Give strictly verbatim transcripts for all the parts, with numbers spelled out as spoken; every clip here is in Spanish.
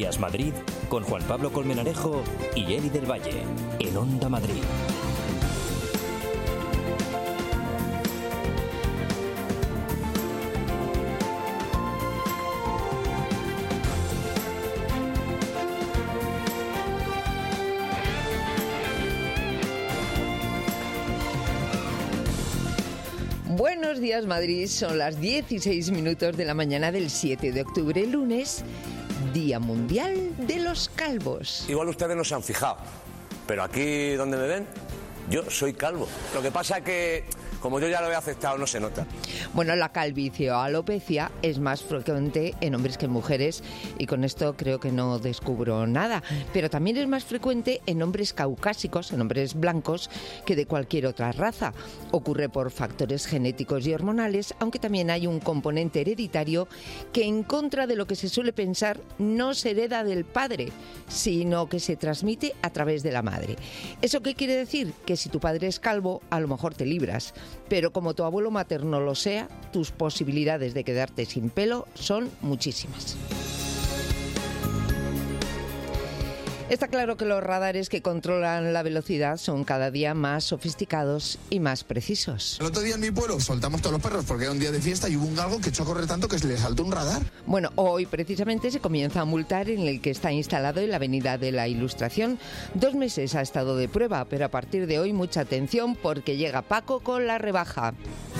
Días Madrid con Juan Pablo Colmenarejo y Eli del Valle en Onda Madrid. Buenos días, Madrid. Son las dieciséis minutos de la mañana del siete de octubre, lunes, Día Mundial de los Calvos. Igual ustedes no se han fijado, pero aquí donde me ven, yo soy calvo. Lo que pasa es que, como yo ya lo he aceptado, no se nota. Bueno, la calvicie o alopecia es más frecuente en hombres que en mujeres, y con esto creo que no descubro nada. Pero también es más frecuente en hombres caucásicos, en hombres blancos, que de cualquier otra raza. Ocurre por factores genéticos y hormonales, aunque también hay un componente hereditario que, en contra de lo que se suele pensar, no se hereda del padre, sino que se transmite a través de la madre. ¿Eso qué quiere decir? Que si tu padre es calvo, a lo mejor te libras. Pero como tu abuelo materno lo sea, tus posibilidades de quedarte sin pelo son muchísimas. Está claro que los radares que controlan la velocidad son cada día más sofisticados y más precisos. El otro día en mi pueblo soltamos todos los perros porque era un día de fiesta y hubo un galgo que echó a correr tanto que se le saltó un radar. Bueno, hoy precisamente se comienza a multar en el que está instalado en la Avenida de la Ilustración. Dos meses ha estado de prueba, pero a partir de hoy mucha atención porque llega Paco con la rebaja.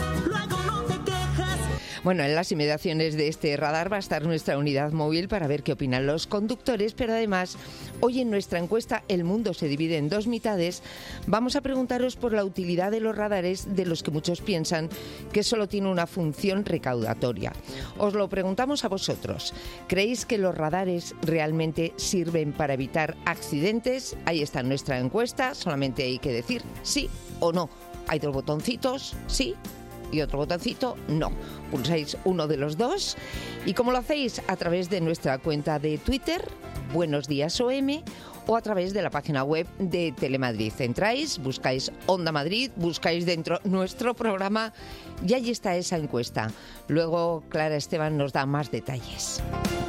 Bueno, en las inmediaciones de este radar va a estar nuestra unidad móvil para ver qué opinan los conductores, pero además, hoy en nuestra encuesta El Mundo se divide en dos mitades. Vamos a preguntaros por la utilidad de los radares, de los que muchos piensan que solo tiene una función recaudatoria. Os lo preguntamos a vosotros. ¿Creéis que los radares realmente sirven para evitar accidentes? Ahí está nuestra encuesta, solamente hay que decir sí o no. Hay dos botoncitos, sí, y otro botoncito, no. Pulsáis uno de los dos. ¿Y cómo lo hacéis? A través de nuestra cuenta de Twitter, Buenos Días O M, o a través de la página web de Telemadrid. Entráis, buscáis Onda Madrid, buscáis dentro nuestro programa y ahí está esa encuesta. Luego Clara Esteban nos da más detalles.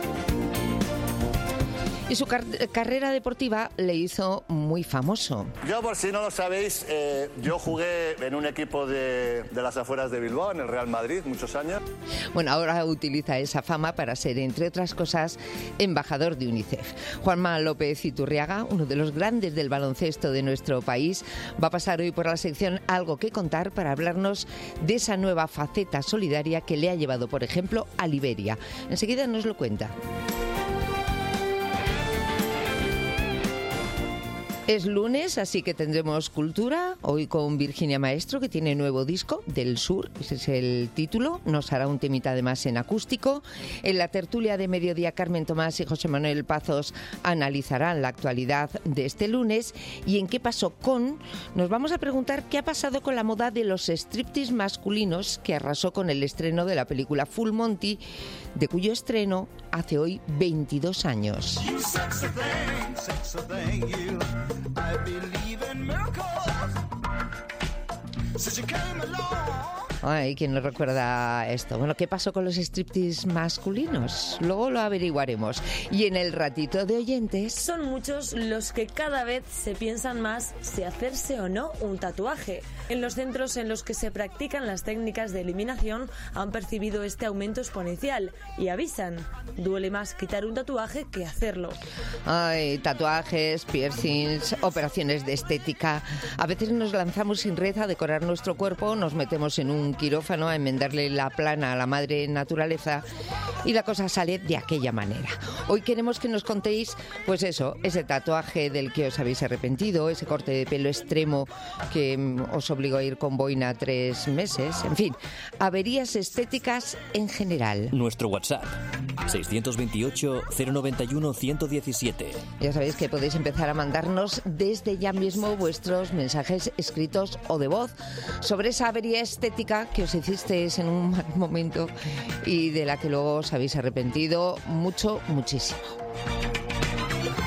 Y su car- carrera deportiva le hizo muy famoso. Yo, por si no lo sabéis, eh, yo jugué en un equipo de, de las afueras de Bilbao, en el Real Madrid, muchos años. Bueno, ahora utiliza esa fama para ser, entre otras cosas, embajador de UNICEF. Juanma López Iturriaga, uno de los grandes del baloncesto de nuestro país, va a pasar hoy por la sección Algo que contar para hablarnos de esa nueva faceta solidaria que le ha llevado, por ejemplo, a Liberia. Enseguida nos lo cuenta. Es lunes, así que tendremos cultura, hoy con Virginia Maestro, que tiene nuevo disco, Del Sur, ese es el título, nos hará un temita además en acústico. En la tertulia de mediodía, Carmen Tomás y José Manuel Pazos analizarán la actualidad de este lunes. Y en ¿Qué pasó con? Nos vamos a preguntar qué ha pasado con la moda de los striptease masculinos, que arrasó con el estreno de la película Full Monty, de cuyo estreno hace hoy veintidós años. I believe in miracles. Since you came along. Ay, ¿quién nos recuerda esto? Bueno, ¿qué pasó con los striptease masculinos? Luego lo averiguaremos. Y en el ratito de oyentes... Son muchos los que cada vez se piensan más si hacerse o no un tatuaje. En los centros en los que se practican las técnicas de eliminación han percibido este aumento exponencial y avisan, duele más quitar un tatuaje que hacerlo. Ay, tatuajes, piercings, operaciones de estética. A veces nos lanzamos sin red a decorar nuestro cuerpo, nos metemos en un quirófano a enmendarle la plana a la madre naturaleza y la cosa sale de aquella manera. Hoy queremos que nos contéis, pues eso, ese tatuaje del que os habéis arrepentido, ese corte de pelo extremo que os obligó a ir con boina tres meses, en fin, averías estéticas en general. Nuestro WhatsApp, seiscientos veintiocho, cero noventa y uno, ciento diecisiete. Ya sabéis que podéis empezar a mandarnos desde ya mismo vuestros mensajes escritos o de voz sobre esa avería estética que os hicisteis en un mal momento y de la que luego os habéis arrepentido mucho, muchísimo.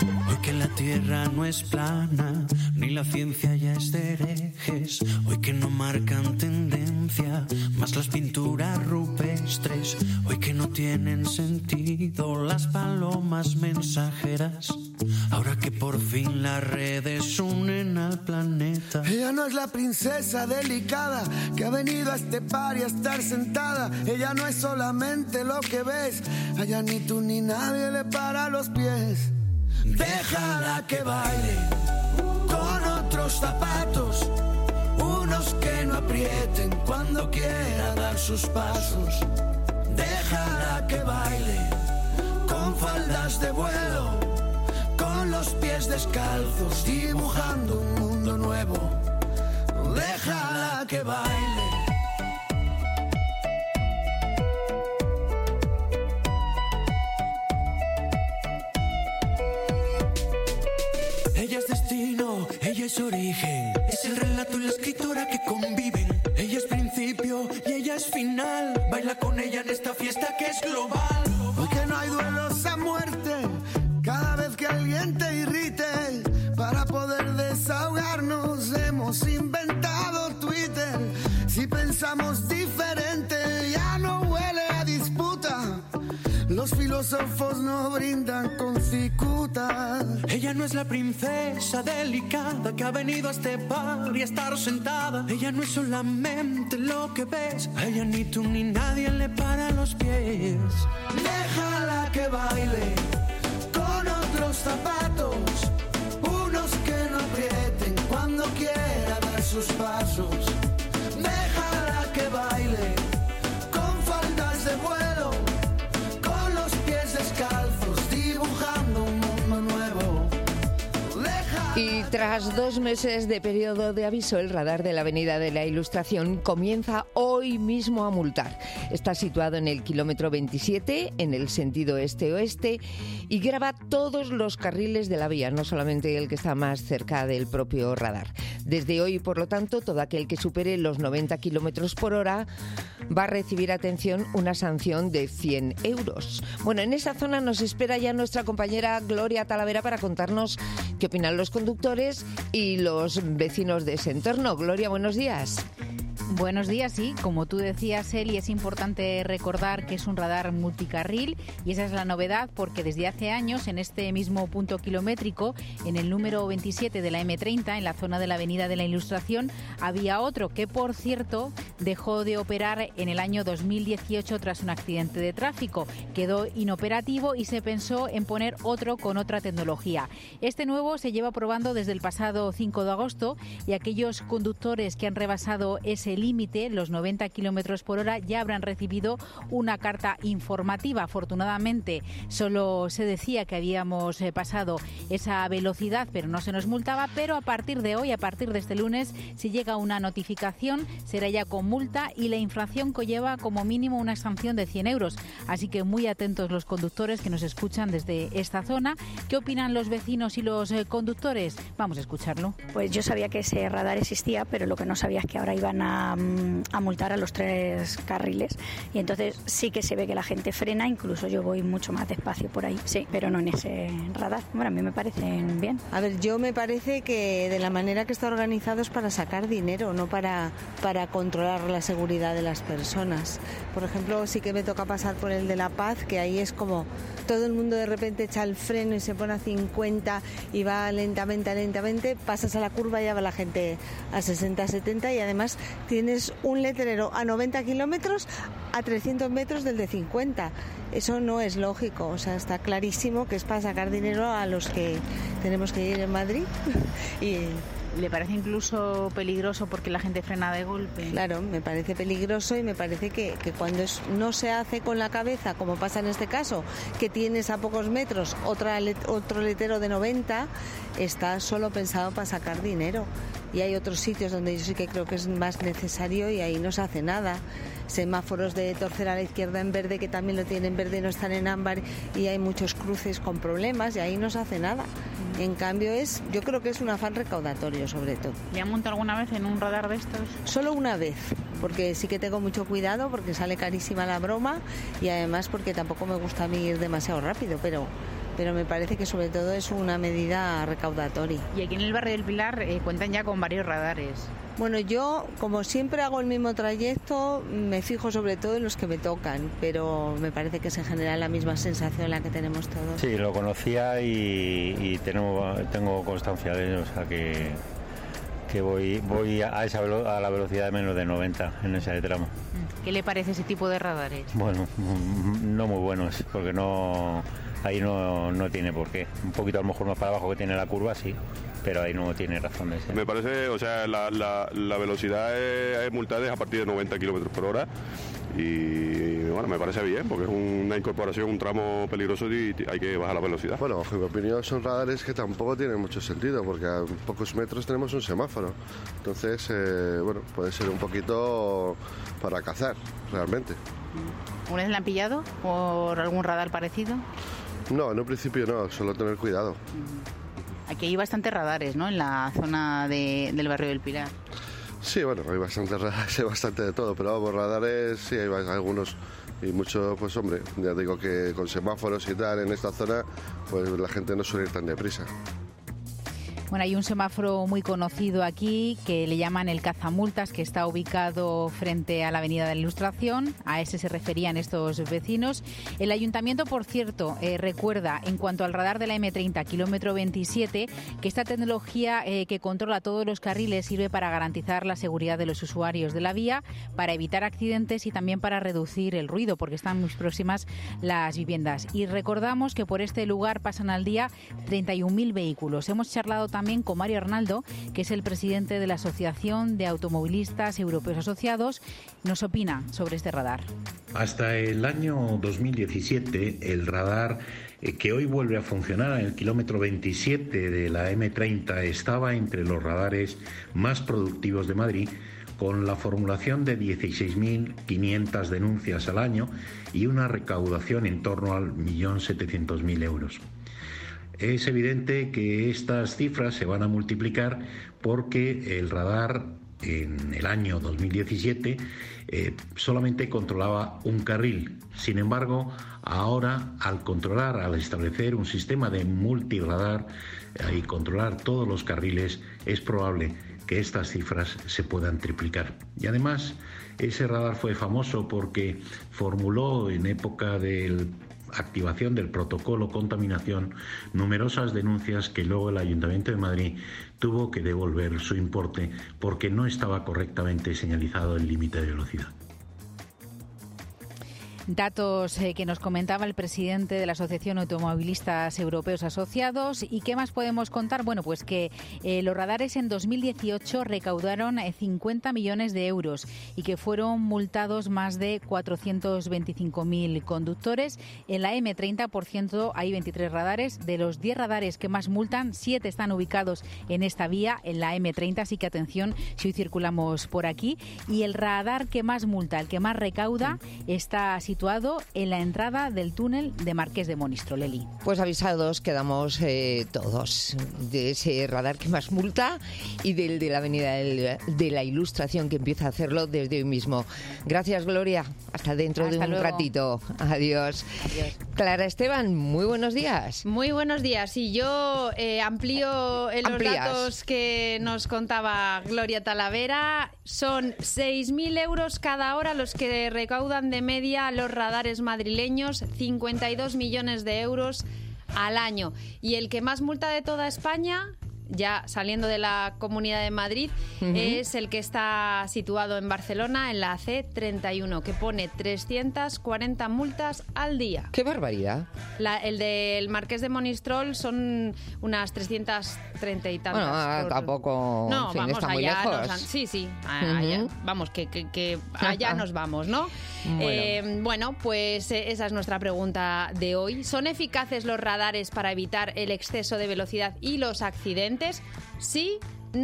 que la tierra no es plana, ni la ciencia ya es de herejes, hoy que no marcan tendencia, más las pinturas rupestres, hoy que no tienen sentido las palomas mensajeras, ahora que por fin las redes unen al planeta. Ella no es la princesa delicada que ha venido a este party a estar sentada. Ella no es solamente lo que ves, allá ni tú ni nadie le para los pies. Déjala que baile con otros zapatos, unos que no aprieten cuando quiera dar sus pasos. Déjala que baile con faldas de vuelo, con los pies descalzos, dibujando un mundo nuevo. Déjala que baile. Ella es destino, ella es origen, es el relato y la escritora que conviven. Ella es principio y ella es final, baila con ella en esta fiesta que es global. Hoy que no hay duelos a muerte, cada vez que alguien te irrite, para poder desahogarnos hemos inventado Twitter. Si pensamos diferente ya no huele a disputa, los filósofos no brindan con cicuta. Ella no es la princesa delicada que ha venido a este bar y a estar sentada. Ella no es solamente lo que ves, a ella ni tú ni nadie le para los pies. Déjala que baile con otros zapatos, unos que no aprieten cuando quiera dar sus pasos. Déjala que baile con faldas de vuelo, con los pies descalzos, dibujando un mundo nuevo. Déjala. Y tras dos meses de periodo de aviso, el radar de la Avenida de la Ilustración comienza hoy mismo a multar. Está situado en el kilómetro veintisiete, en el sentido este-oeste, y graba todos los carriles de la vía, no solamente el que está más cerca del propio radar. Desde hoy, por lo tanto, todo aquel que supere los noventa kilómetros por hora va a recibir, atención, una sanción de cien euros. Bueno, en esa zona nos espera ya nuestra compañera Gloria Talavera para contarnos qué opinan los conductores y los vecinos de ese entorno. Gloria, buenos días. Buenos días, sí. Como tú decías, Eli, es importante recordar que es un radar multicarril y esa es la novedad porque desde hace años en este mismo punto kilométrico, en el número veintisiete de la eme treinta, en la zona de la Avenida de la Ilustración, había otro que, por cierto, dejó de operar en el año dos mil dieciocho tras un accidente de tráfico. Quedó inoperativo y se pensó en poner otro con otra tecnología. Este nuevo se lleva probando desde el pasado cinco de agosto y aquellos conductores que han rebasado ese límite, los noventa kilómetros por hora, ya habrán recibido una carta informativa. Afortunadamente, solo se decía que habíamos eh, pasado esa velocidad, pero no se nos multaba. Pero a partir de hoy, a partir de este lunes, si llega una notificación, será ya con multa y la infracción conlleva como mínimo una sanción de cien euros. Así que muy atentos los conductores que nos escuchan desde esta zona. ¿Qué opinan los vecinos y los eh, conductores? Vamos a escucharlo. Pues yo sabía que ese radar existía, pero lo que no sabía es que ahora iban a a multar a los tres carriles y entonces sí que se ve que la gente frena, incluso yo voy mucho más despacio por ahí, sí, pero no en ese radar. Bueno, a mí me parecen bien. A ver, yo me parece que de la manera que está organizado es para sacar dinero, no para, para controlar la seguridad de las personas. Por ejemplo, sí que me toca pasar por el de La Paz, que ahí es como todo el mundo de repente echa el freno y se pone a cincuenta y va lentamente, lentamente, pasas a la curva y ya va la gente a sesenta, setenta y además tienes un letrero a noventa kilómetros a trescientos metros del de cincuenta. Eso no es lógico, o sea, está clarísimo que es para sacar dinero a los que tenemos que ir en Madrid. Y ¿le parece incluso peligroso porque la gente frena de golpe? Claro, me parece peligroso y me parece que, que cuando es, no se hace con la cabeza, como pasa en este caso, que tienes a pocos metros otra, otro letrero de noventa, está solo pensado para sacar dinero. Y hay otros sitios donde yo sí que creo que es más necesario y ahí no se hace nada. Semáforos de torcer a la izquierda en verde que también lo tienen verde y no están en ámbar y hay muchos cruces con problemas y ahí no se hace nada. En cambio es, yo creo que es un afán recaudatorio sobre todo. ¿Le han montado alguna vez en un radar de estos? Solo una vez, porque sí que tengo mucho cuidado porque sale carísima la broma y además porque tampoco me gusta a mí ir demasiado rápido, pero pero me parece que sobre todo es una medida recaudatoria. Y aquí en el barrio del Pilar eh, cuentan ya con varios radares. Bueno, yo como siempre hago el mismo trayecto, me fijo sobre todo en los que me tocan, pero me parece que se genera la misma sensación la que tenemos todos. Sí, lo conocía y, y tengo, tengo constancia de ello, o sea que, que voy, voy a, esa velo, a la velocidad de menos de noventa en ese tramo. ¿Qué le parece ese tipo de radares? Bueno, no muy buenos, porque no ahí no, no tiene por qué. Un poquito a lo mejor más para abajo que tiene la curva, sí. Pero ahí no tiene razón de ser. Me parece, o sea, la, la, la velocidad es, es multada es a partir de noventa kilómetros por hora y bueno, me parece bien porque es una incorporación, un tramo peligroso y hay que bajar la velocidad. Bueno, en mi opinión son radares que tampoco tienen mucho sentido porque a pocos metros tenemos un semáforo. Entonces, eh, bueno, puede ser un poquito para cazar, realmente. ¿Una vez la han pillado por algún radar parecido? No, en un principio no, solo tener cuidado. Aquí hay bastantes radares, ¿no?, en la zona de, del barrio del Pilar. Sí, bueno, hay bastantes radares, hay bastante de todo, pero vamos, radares sí, hay algunos y muchos, pues hombre, ya digo que con semáforos y tal en esta zona, pues la gente no suele ir tan deprisa. Bueno, hay un semáforo muy conocido aquí que le llaman el cazamultas, que está ubicado frente a la Avenida de la Ilustración. A ese se referían estos vecinos. El ayuntamiento, por cierto, eh, recuerda en cuanto al radar de la eme treinta, kilómetro veintisiete, que esta tecnología eh, que controla todos los carriles sirve para garantizar la seguridad de los usuarios de la vía, para evitar accidentes y también para reducir el ruido, porque están muy próximas las viviendas. Y recordamos que por este lugar pasan al día treinta y un mil vehículos. Hemos charlado también También con Mario Arnaldo, que es el presidente de la Asociación de Automovilistas Europeos Asociados, nos opina sobre este radar. Hasta el año dos mil diecisiete, el radar eh, que hoy vuelve a funcionar en el kilómetro veintisiete de la eme treinta estaba entre los radares más productivos de Madrid, con la formulación de dieciséis mil quinientas denuncias al año y una recaudación en torno al un millón setecientos mil euros. Es evidente que estas cifras se van a multiplicar porque el radar en el año dos mil diecisiete eh, solamente controlaba un carril. Sin embargo, ahora al controlar, al establecer un sistema de multiradar eh, y controlar todos los carriles, es probable que estas cifras se puedan triplicar. Y además, ese radar fue famoso porque formuló en época del activación del protocolo contaminación numerosas denuncias que luego el Ayuntamiento de Madrid tuvo que devolver su importe porque no estaba correctamente señalizado el límite de velocidad. Datos eh, que nos comentaba el presidente de la Asociación Automovilistas Europeos Asociados. ¿Y qué más podemos contar? Bueno, pues que eh, los radares en dos mil dieciocho recaudaron eh, cincuenta millones de euros y que fueron multados más de cuatrocientos veinticinco mil conductores. En la eme treinta, por ciento, hay veintitrés radares. De los diez radares que más multan, siete están ubicados en esta vía, en la eme treinta, así que atención si hoy circulamos por aquí. Y el radar que más multa, el que más recauda, está situado en la entrada del túnel de Marqués de Monistrol, Leli. Pues avisados quedamos eh, todos de ese radar que más multa y del de la Avenida de la Ilustración, que empieza a hacerlo desde hoy mismo. Gracias, Gloria. Hasta dentro Hasta de un luego. ratito. Adiós. Adiós. Clara Esteban, muy buenos días. Muy buenos días. Y yo eh, amplío eh, los Amplías. datos que nos contaba Gloria Talavera. Son seis mil euros cada hora los que recaudan de media los radares madrileños, cincuenta y dos millones de euros al año. Y el que más multa de toda España, ya saliendo de la Comunidad de Madrid, uh-huh. es el que está situado en Barcelona, en la ce treinta y uno, que pone trescientas cuarenta multas al día. ¡Qué barbaridad! La, el del Marqués de Monistrol son unas trescientas treinta y tantas. Bueno, por... tampoco no, en fin, vamos, está muy allá lejos. Nos, sí, sí, Uh-huh. allá, vamos, que, que, que allá nos vamos, ¿no? Bueno. Eh, bueno, pues eh, esa es nuestra pregunta de hoy. ¿Son eficaces los radares para evitar el exceso de velocidad y los accidentes? Sí, no.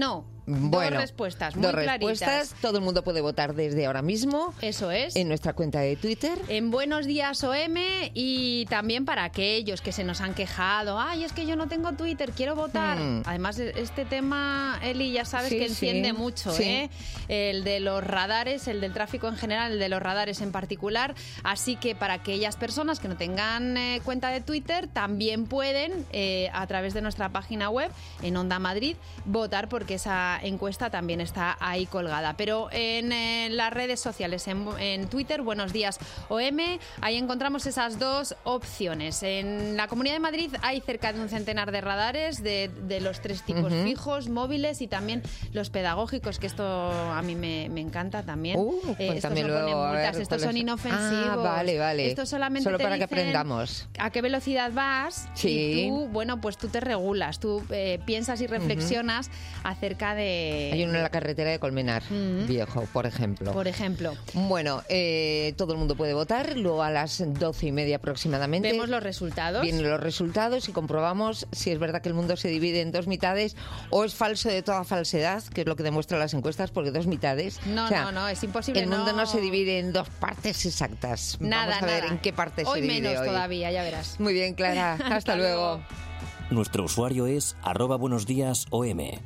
Bueno, dos respuestas, muy dos claritas. respuestas. Todo el mundo puede votar desde ahora mismo. Eso es. En nuestra cuenta de Twitter. En Buenos Días O M, y también para aquellos que se nos han quejado. Ay, es que yo no tengo Twitter, quiero votar. Mm. Además, este tema, Eli, ya sabes sí, que enciende sí, mucho, sí. ¿eh? El de los radares, el del tráfico en general, el de los radares en particular. Así que para aquellas personas que no tengan eh, cuenta de Twitter, también pueden, eh, a través de nuestra página web, en Onda Madrid, votar, porque esa encuesta también está ahí colgada. Pero en, en las redes sociales, en, en Twitter, Buenos Días O M, ahí encontramos esas dos opciones. En la Comunidad de Madrid hay cerca de un centenar de radares de, de los tres tipos, uh-huh. fijos, móviles y también los pedagógicos, que esto a mí me, me encanta también. Uh, pues eh, estos también no luego, ponen multas, ver, estos son inofensivos. Ah, vale, vale. Estos solamente Solo te para que dicen aprendamos. A qué velocidad vas sí. y tú, bueno, pues tú te regulas, tú eh, piensas y reflexionas uh-huh. acerca de... Hay uno en la carretera de Colmenar, uh-huh. viejo, por ejemplo. Por ejemplo. Bueno, eh, todo el mundo puede votar, luego a las doce y media aproximadamente. Vemos los resultados. Vienen los resultados y comprobamos si es verdad que el mundo se divide en dos mitades o es falso de toda falsedad, que es lo que demuestran las encuestas, porque dos mitades... No, o sea, no, no, es imposible. El mundo no... no se divide en dos partes exactas. Nada, Vamos a ver nada. en qué parte hoy se divide menos hoy. todavía, ya verás. Muy bien, Clara. Hasta, Hasta luego. luego. Nuestro usuario es arroba buenos días O M.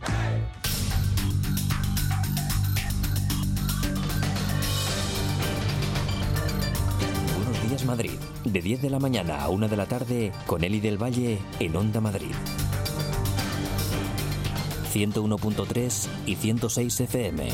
Buenos días Madrid, de diez de la mañana a una de la tarde, con Eli del Valle en Onda Madrid. ciento uno punto tres y ciento seis F M.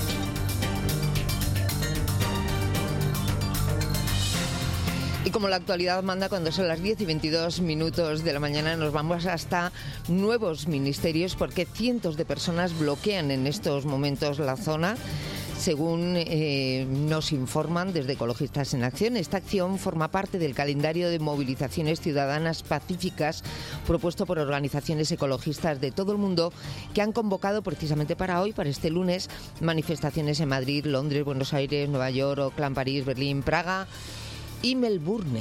Y como la actualidad manda, cuando son las diez y veintidós minutos de la mañana, nos vamos hasta nuevos ministerios, porque cientos de personas bloquean en estos momentos la zona. Según eh, nos informan desde Ecologistas en Acción, esta acción forma parte del calendario de movilizaciones ciudadanas pacíficas propuesto por organizaciones ecologistas de todo el mundo, que han convocado precisamente para hoy, para este lunes, manifestaciones en Madrid, Londres, Buenos Aires, Nueva York, Oakland, París, Berlín, Praga y Melbourne.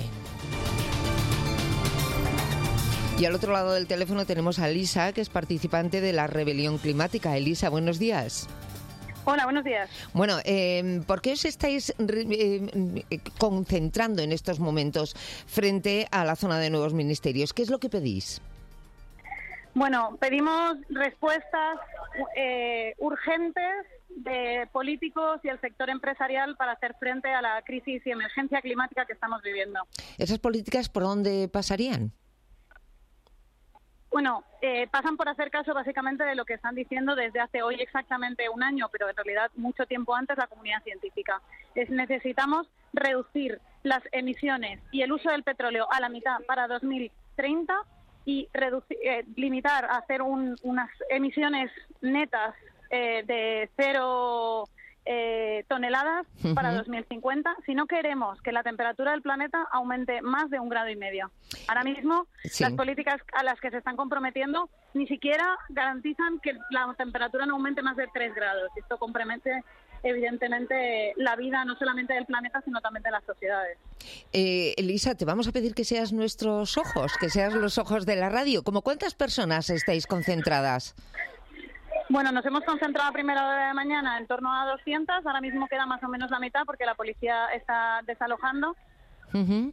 Y al otro lado del teléfono tenemos a Elisa, que es participante de la rebelión climática. Elisa, buenos días. Hola, buenos días. Bueno, eh, ¿por qué os estáis eh, concentrando en estos momentos frente a la zona de nuevos ministerios? ¿Qué es lo que pedís? Bueno, pedimos respuestas eh, urgentes de políticos y el sector empresarial para hacer frente a la crisis y emergencia climática que estamos viviendo. ¿Esas políticas por dónde pasarían? Bueno, eh, pasan por hacer caso básicamente de lo que están diciendo desde hace hoy exactamente un año, pero en realidad mucho tiempo antes, la comunidad científica. Es, necesitamos reducir las emisiones y el uso del petróleo a la mitad para dos mil treinta y reducir, eh, limitar a hacer un, unas emisiones netas eh, de cero eh, toneladas uh-huh. para dos mil cincuenta, si no queremos que la temperatura del planeta aumente más de un grado y medio. Ahora mismo, sí. las políticas a las que se están comprometiendo ni siquiera garantizan que la temperatura no aumente más de tres grados. Esto compromete, evidentemente, la vida no solamente del planeta, sino también de las sociedades. Eh, Elisa, te vamos a pedir que seas nuestros ojos, que seas los ojos de la radio. ¿Cómo cuántas personas estáis concentradas? Bueno, nos hemos concentrado a primera hora de la mañana en torno a doscientas, ahora mismo queda más o menos la mitad porque la policía está desalojando. Uh-huh.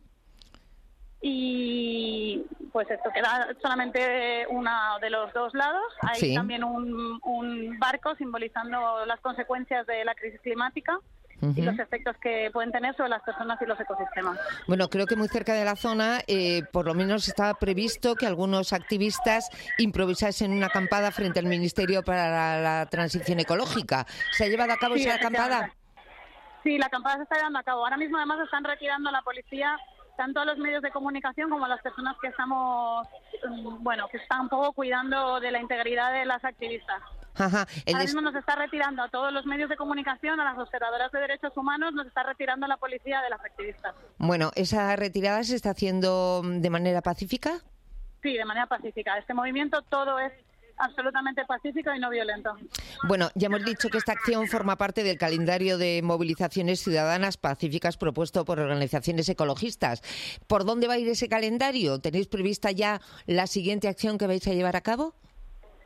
Y pues esto queda solamente uno de los dos lados. Hay sí. también un, un barco simbolizando las consecuencias de la crisis climática. Uh-huh. Y los efectos que pueden tener sobre las personas y los ecosistemas. Bueno, creo que muy cerca de la zona, eh, por lo menos estaba previsto que algunos activistas improvisasen una acampada frente al Ministerio para la, la Transición Ecológica. ¿Se ha llevado a cabo sí, esa acampada? Sí, la acampada se está llevando a cabo. Ahora mismo, además, están retirando a la policía tanto a los medios de comunicación como a las personas que estamos, bueno, que están un poco cuidando de la integridad de las activistas. Ajá, Ahora mismo nos está retirando a todos los medios de comunicación, a las observadoras de derechos humanos, nos está retirando la policía de las activistas. Bueno, ¿esa retirada se está haciendo de manera pacífica? Sí, de manera pacífica. Este movimiento todo es absolutamente pacífico y no violento. Bueno, ya hemos dicho que esta acción forma parte del calendario de movilizaciones ciudadanas pacíficas propuesto por organizaciones ecologistas. ¿Por dónde va a ir ese calendario? ¿Tenéis prevista ya la siguiente acción que vais a llevar a cabo?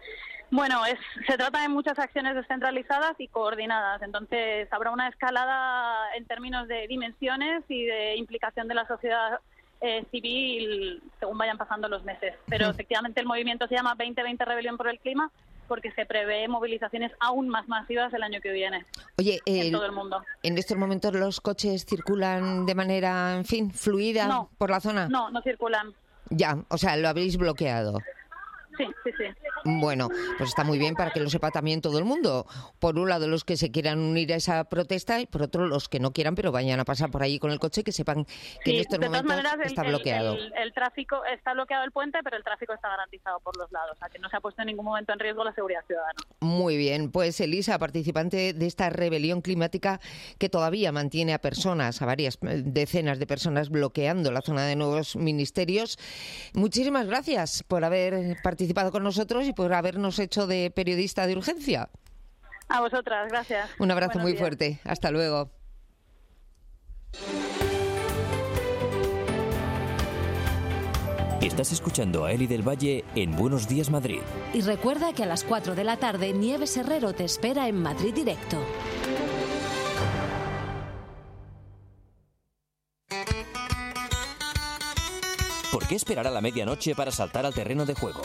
Bueno, es, se trata de muchas acciones descentralizadas y coordinadas, entonces habrá una escalada en términos de dimensiones y de implicación de la sociedad eh, civil según vayan pasando los meses. Pero sí. Efectivamente el movimiento se llama veinte veinte Rebelión por el Clima porque se prevé movilizaciones aún más masivas el año que viene. Oye, en el, todo el mundo. ¿En estos momentos los coches circulan de manera, en fin, fluida no, por la zona? No, no circulan. Ya, o sea, lo habéis bloqueado. Sí, sí, sí. Bueno, pues está muy bien para que lo sepa también todo el mundo. Por un lado, los que se quieran unir a esa protesta y por otro, los que no quieran, pero vayan a pasar por allí con el coche, que sepan que sí, en estos de todas momentos maneras, está el, bloqueado. El, el, el tráfico está bloqueado el puente, pero el tráfico está garantizado por los lados, o sea que no se ha puesto en ningún momento en riesgo la seguridad ciudadana. Muy bien, pues Elisa, participante de esta rebelión climática que todavía mantiene a personas, a varias decenas de personas bloqueando la zona de nuevos ministerios. Muchísimas gracias por haber participado con nosotros y por habernos hecho de periodista de urgencia. A vosotras, gracias. Un abrazo Buenos muy días. fuerte. Hasta luego. Estás escuchando a Eli del Valle en Buenos Días Madrid. Y recuerda que a las cuatro de la tarde Nieves Herrero te espera en Madrid Directo. ¿Por qué esperar a la medianoche para saltar al terreno de juego?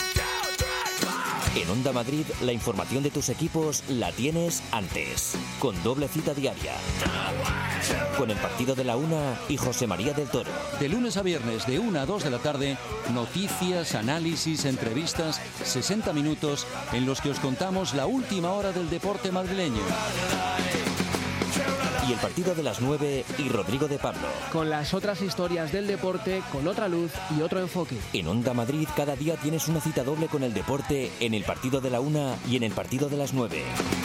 En Onda Madrid, la información de tus equipos la tienes antes, con doble cita diaria. Con el partido de la una y José María del Toro. De lunes a viernes, de una a dos de la tarde, noticias, análisis, entrevistas, sesenta minutos en los que os contamos la última hora del deporte madrileño. Y el partido de las nueve y Rodrigo de Pablo. Con las otras historias del deporte, con otra luz y otro enfoque. En Onda Madrid cada día tienes una cita doble con el deporte en el partido de la una y en el partido de las nueve.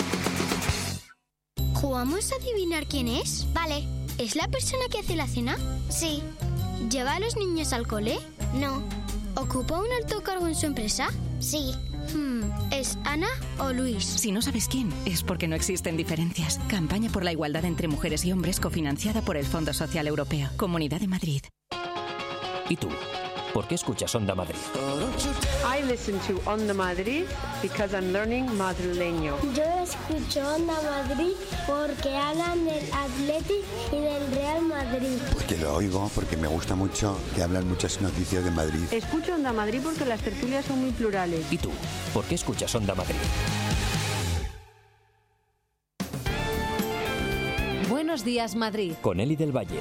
¿Jugamos a adivinar quién es? Vale. ¿Es la persona que hace la cena? Sí. ¿Lleva a los niños al cole? No. ¿Ocupa un alto cargo en su empresa? Sí. Hmm, ¿es Ana o Luis? Si no sabes quién, es porque no existen diferencias. Campaña por la igualdad entre mujeres y hombres cofinanciada por el Fondo Social Europeo. Comunidad de Madrid. ¿Y tú? ¿Por qué escuchas Onda Madrid? I listen to Onda Madrid because I'm learning madrileño. Yo escucho Onda Madrid porque hablan del Athletic y del Real Madrid. Porque lo oigo, porque me gusta mucho que hablan muchas noticias de Madrid. Escucho Onda Madrid porque las tertulias son muy plurales. ¿Y tú? ¿Por qué escuchas Onda Madrid? Buenos días, Madrid. Con Eli del Valle.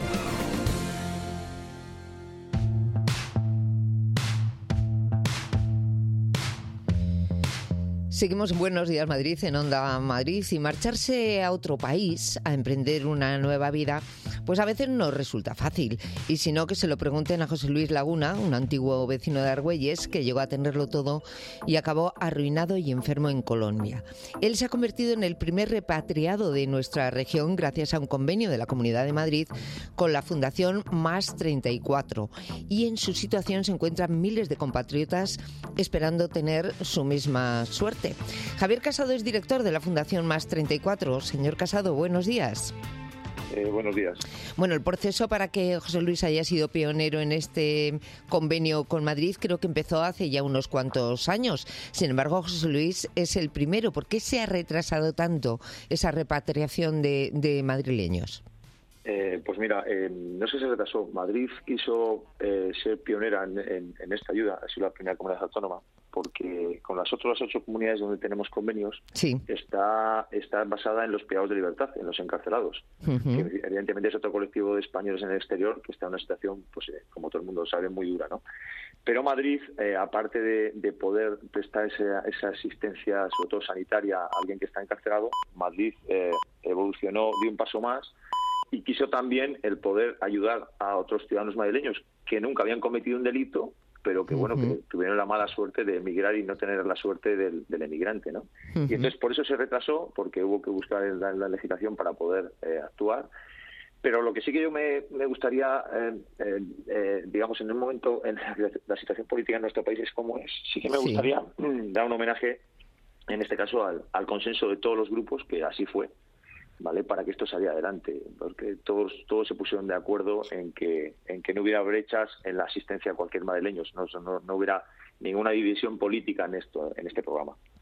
Seguimos en Buenos Días Madrid, en Onda Madrid, y marcharse a otro país a emprender una nueva vida, pues a veces no resulta fácil. Y si no, que se lo pregunten a José Luis Laguna, un antiguo vecino de Argüelles, que llegó a tenerlo todo y acabó arruinado y enfermo en Colombia. Él se ha convertido en el primer repatriado de nuestra región gracias a un convenio de la Comunidad de Madrid con la Fundación Más treinta y cuatro. Y en su situación se encuentran miles de compatriotas esperando tener su misma suerte. Javier Casado es director de la Fundación Más treinta y cuatro. Señor Casado, buenos días. Eh, buenos días. Bueno, el proceso para que José Luis haya sido pionero en este convenio con Madrid creo que empezó hace ya unos cuantos años. Sin embargo, José Luis es el primero. ¿Por qué se ha retrasado tanto esa repatriación de, de madrileños? Eh, pues mira, eh, no sé si se retrasó. Madrid quiso eh, ser pionera en, en, en esta ayuda, ha sido la primera comunidad autónoma, porque con las otras ocho comunidades donde tenemos convenios, sí. está, está basada en los privados de libertad, en los encarcelados. Uh-huh. Que evidentemente es otro colectivo de españoles en el exterior que está en una situación, pues eh, como todo el mundo sabe, muy dura, ¿no? Pero Madrid, eh, aparte de, de poder prestar esa, esa asistencia, sobre todo sanitaria, a alguien que está encarcelado, Madrid eh, evolucionó, dio un paso más y quiso también el poder ayudar a otros ciudadanos madrileños que nunca habían cometido un delito, pero que bueno, uh-huh. que tuvieron la mala suerte de emigrar y no tener la suerte del, del emigrante, ¿no? Uh-huh. Y entonces por eso se retrasó, porque hubo que buscar la, la legislación para poder eh, actuar. Pero lo que sí que yo me, me gustaría, eh, eh, eh, digamos, en un momento en la, la situación política en nuestro país es como es, sí que me gustaría sí. dar un homenaje, en este caso, al, al consenso de todos los grupos, que así fue, ¿vale? Para que esto saliera adelante, porque todos todos se pusieron de acuerdo en que en que no hubiera brechas en la asistencia a cualquier madrileño, no, no, no hubiera ninguna división política en esto en este programa.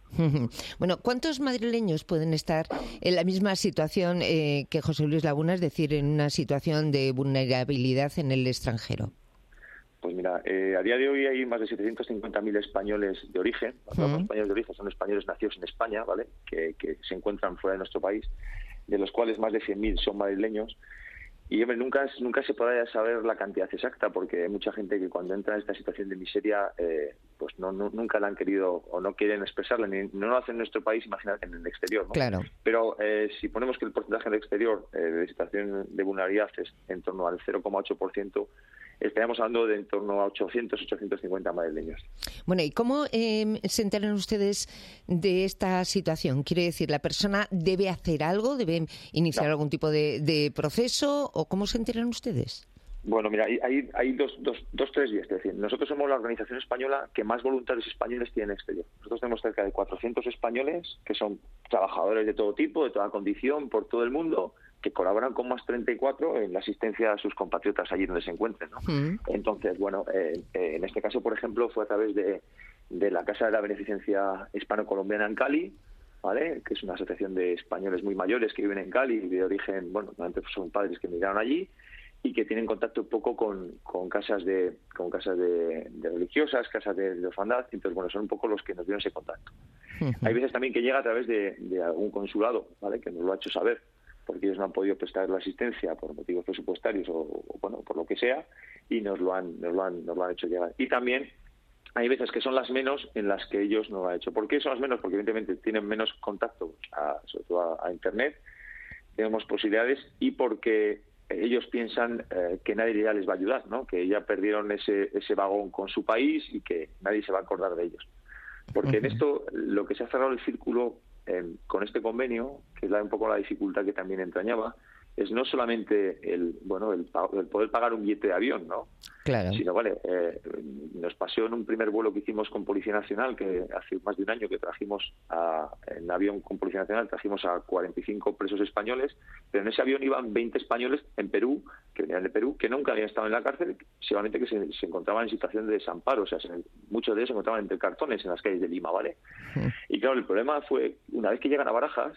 Bueno, ¿cuántos madrileños pueden estar en la misma situación eh, que José Luis Laguna, es decir, en una situación de vulnerabilidad en el extranjero? Pues mira, eh, a día de hoy hay más de setecientos cincuenta mil españoles de origen. Los uh-huh. españoles de origen son españoles nacidos en España, ¿vale? Que, que se encuentran fuera de nuestro país, de los cuales más de cien mil son madrileños. Y hombre, nunca, nunca se podrá saber la cantidad exacta, porque hay mucha gente que cuando entra en esta situación de miseria, eh, pues no, no nunca la han querido o no quieren expresarla, ni, no lo hacen en nuestro país, imagínate en el exterior, ¿no? Claro. Pero eh, si ponemos que el porcentaje en el exterior eh, de situación de vulnerabilidad es en torno al cero coma ocho por ciento, estaríamos hablando de en torno a ochocientos, ochocientos cincuenta madrileños. Bueno, ¿y cómo eh, se enteran ustedes de esta situación? Quiere decir, ¿la persona debe hacer algo? ¿Debe iniciar no. algún tipo de, de proceso? ¿O cómo se enteran ustedes? Bueno, mira, hay, hay dos, dos, dos, tres vías. Es decir, nosotros somos la organización española que más voluntarios españoles tiene en el exterior. Nosotros tenemos cerca de cuatrocientos españoles que son trabajadores de todo tipo, de toda condición, por todo el mundo, que colaboran con Más treinta y cuatro en la asistencia a sus compatriotas allí donde se encuentren, ¿no? Mm. Entonces, bueno, eh, eh, en este caso, por ejemplo, fue a través de, de la Casa de la Beneficencia Hispano-Colombiana en Cali, ¿vale? Que es una asociación de españoles muy mayores que viven en Cali, de origen, bueno, normalmente son padres que emigraron allí y que tienen contacto un poco con, con casas de con casas de, de religiosas, casas de, de orfandad. Entonces, bueno, son un poco los que nos dieron ese contacto. Uh-huh. Hay veces también que llega a través de, de algún consulado, ¿vale? Que nos lo ha hecho saber, porque ellos no han podido prestar la asistencia por motivos presupuestarios o, o bueno, por lo que sea, y nos lo han nos lo han, nos lo han hecho llegar. Y también hay veces que son las menos en las que ellos no lo han hecho. ¿Por qué son las menos? Porque evidentemente tienen menos contacto, a, sobre todo a, a Internet, tenemos posibilidades, y porque ellos piensan eh, que nadie ya les va a ayudar, ¿no? Que ya perdieron ese, ese vagón con su país y que nadie se va a acordar de ellos. Porque en esto, lo que se ha cerrado el círculo eh, con este convenio, que es la, un poco la dificultad que también entrañaba, es no solamente el bueno el, el poder pagar un billete de avión, ¿no? Claro. Sino, vale, eh, nos pasó en un primer vuelo que hicimos con Policía Nacional, que hace más de un año que trajimos a, en avión con Policía Nacional, trajimos a cuarenta y cinco presos españoles, pero en ese avión iban veinte españoles en Perú, que venían de Perú, que nunca habían estado en la cárcel, solamente que se, se encontraban en situación de desamparo, o sea, se, muchos de ellos se encontraban entre cartones en las calles de Lima, ¿vale? Uh-huh. Y claro, el problema fue, una vez que llegan a Barajas,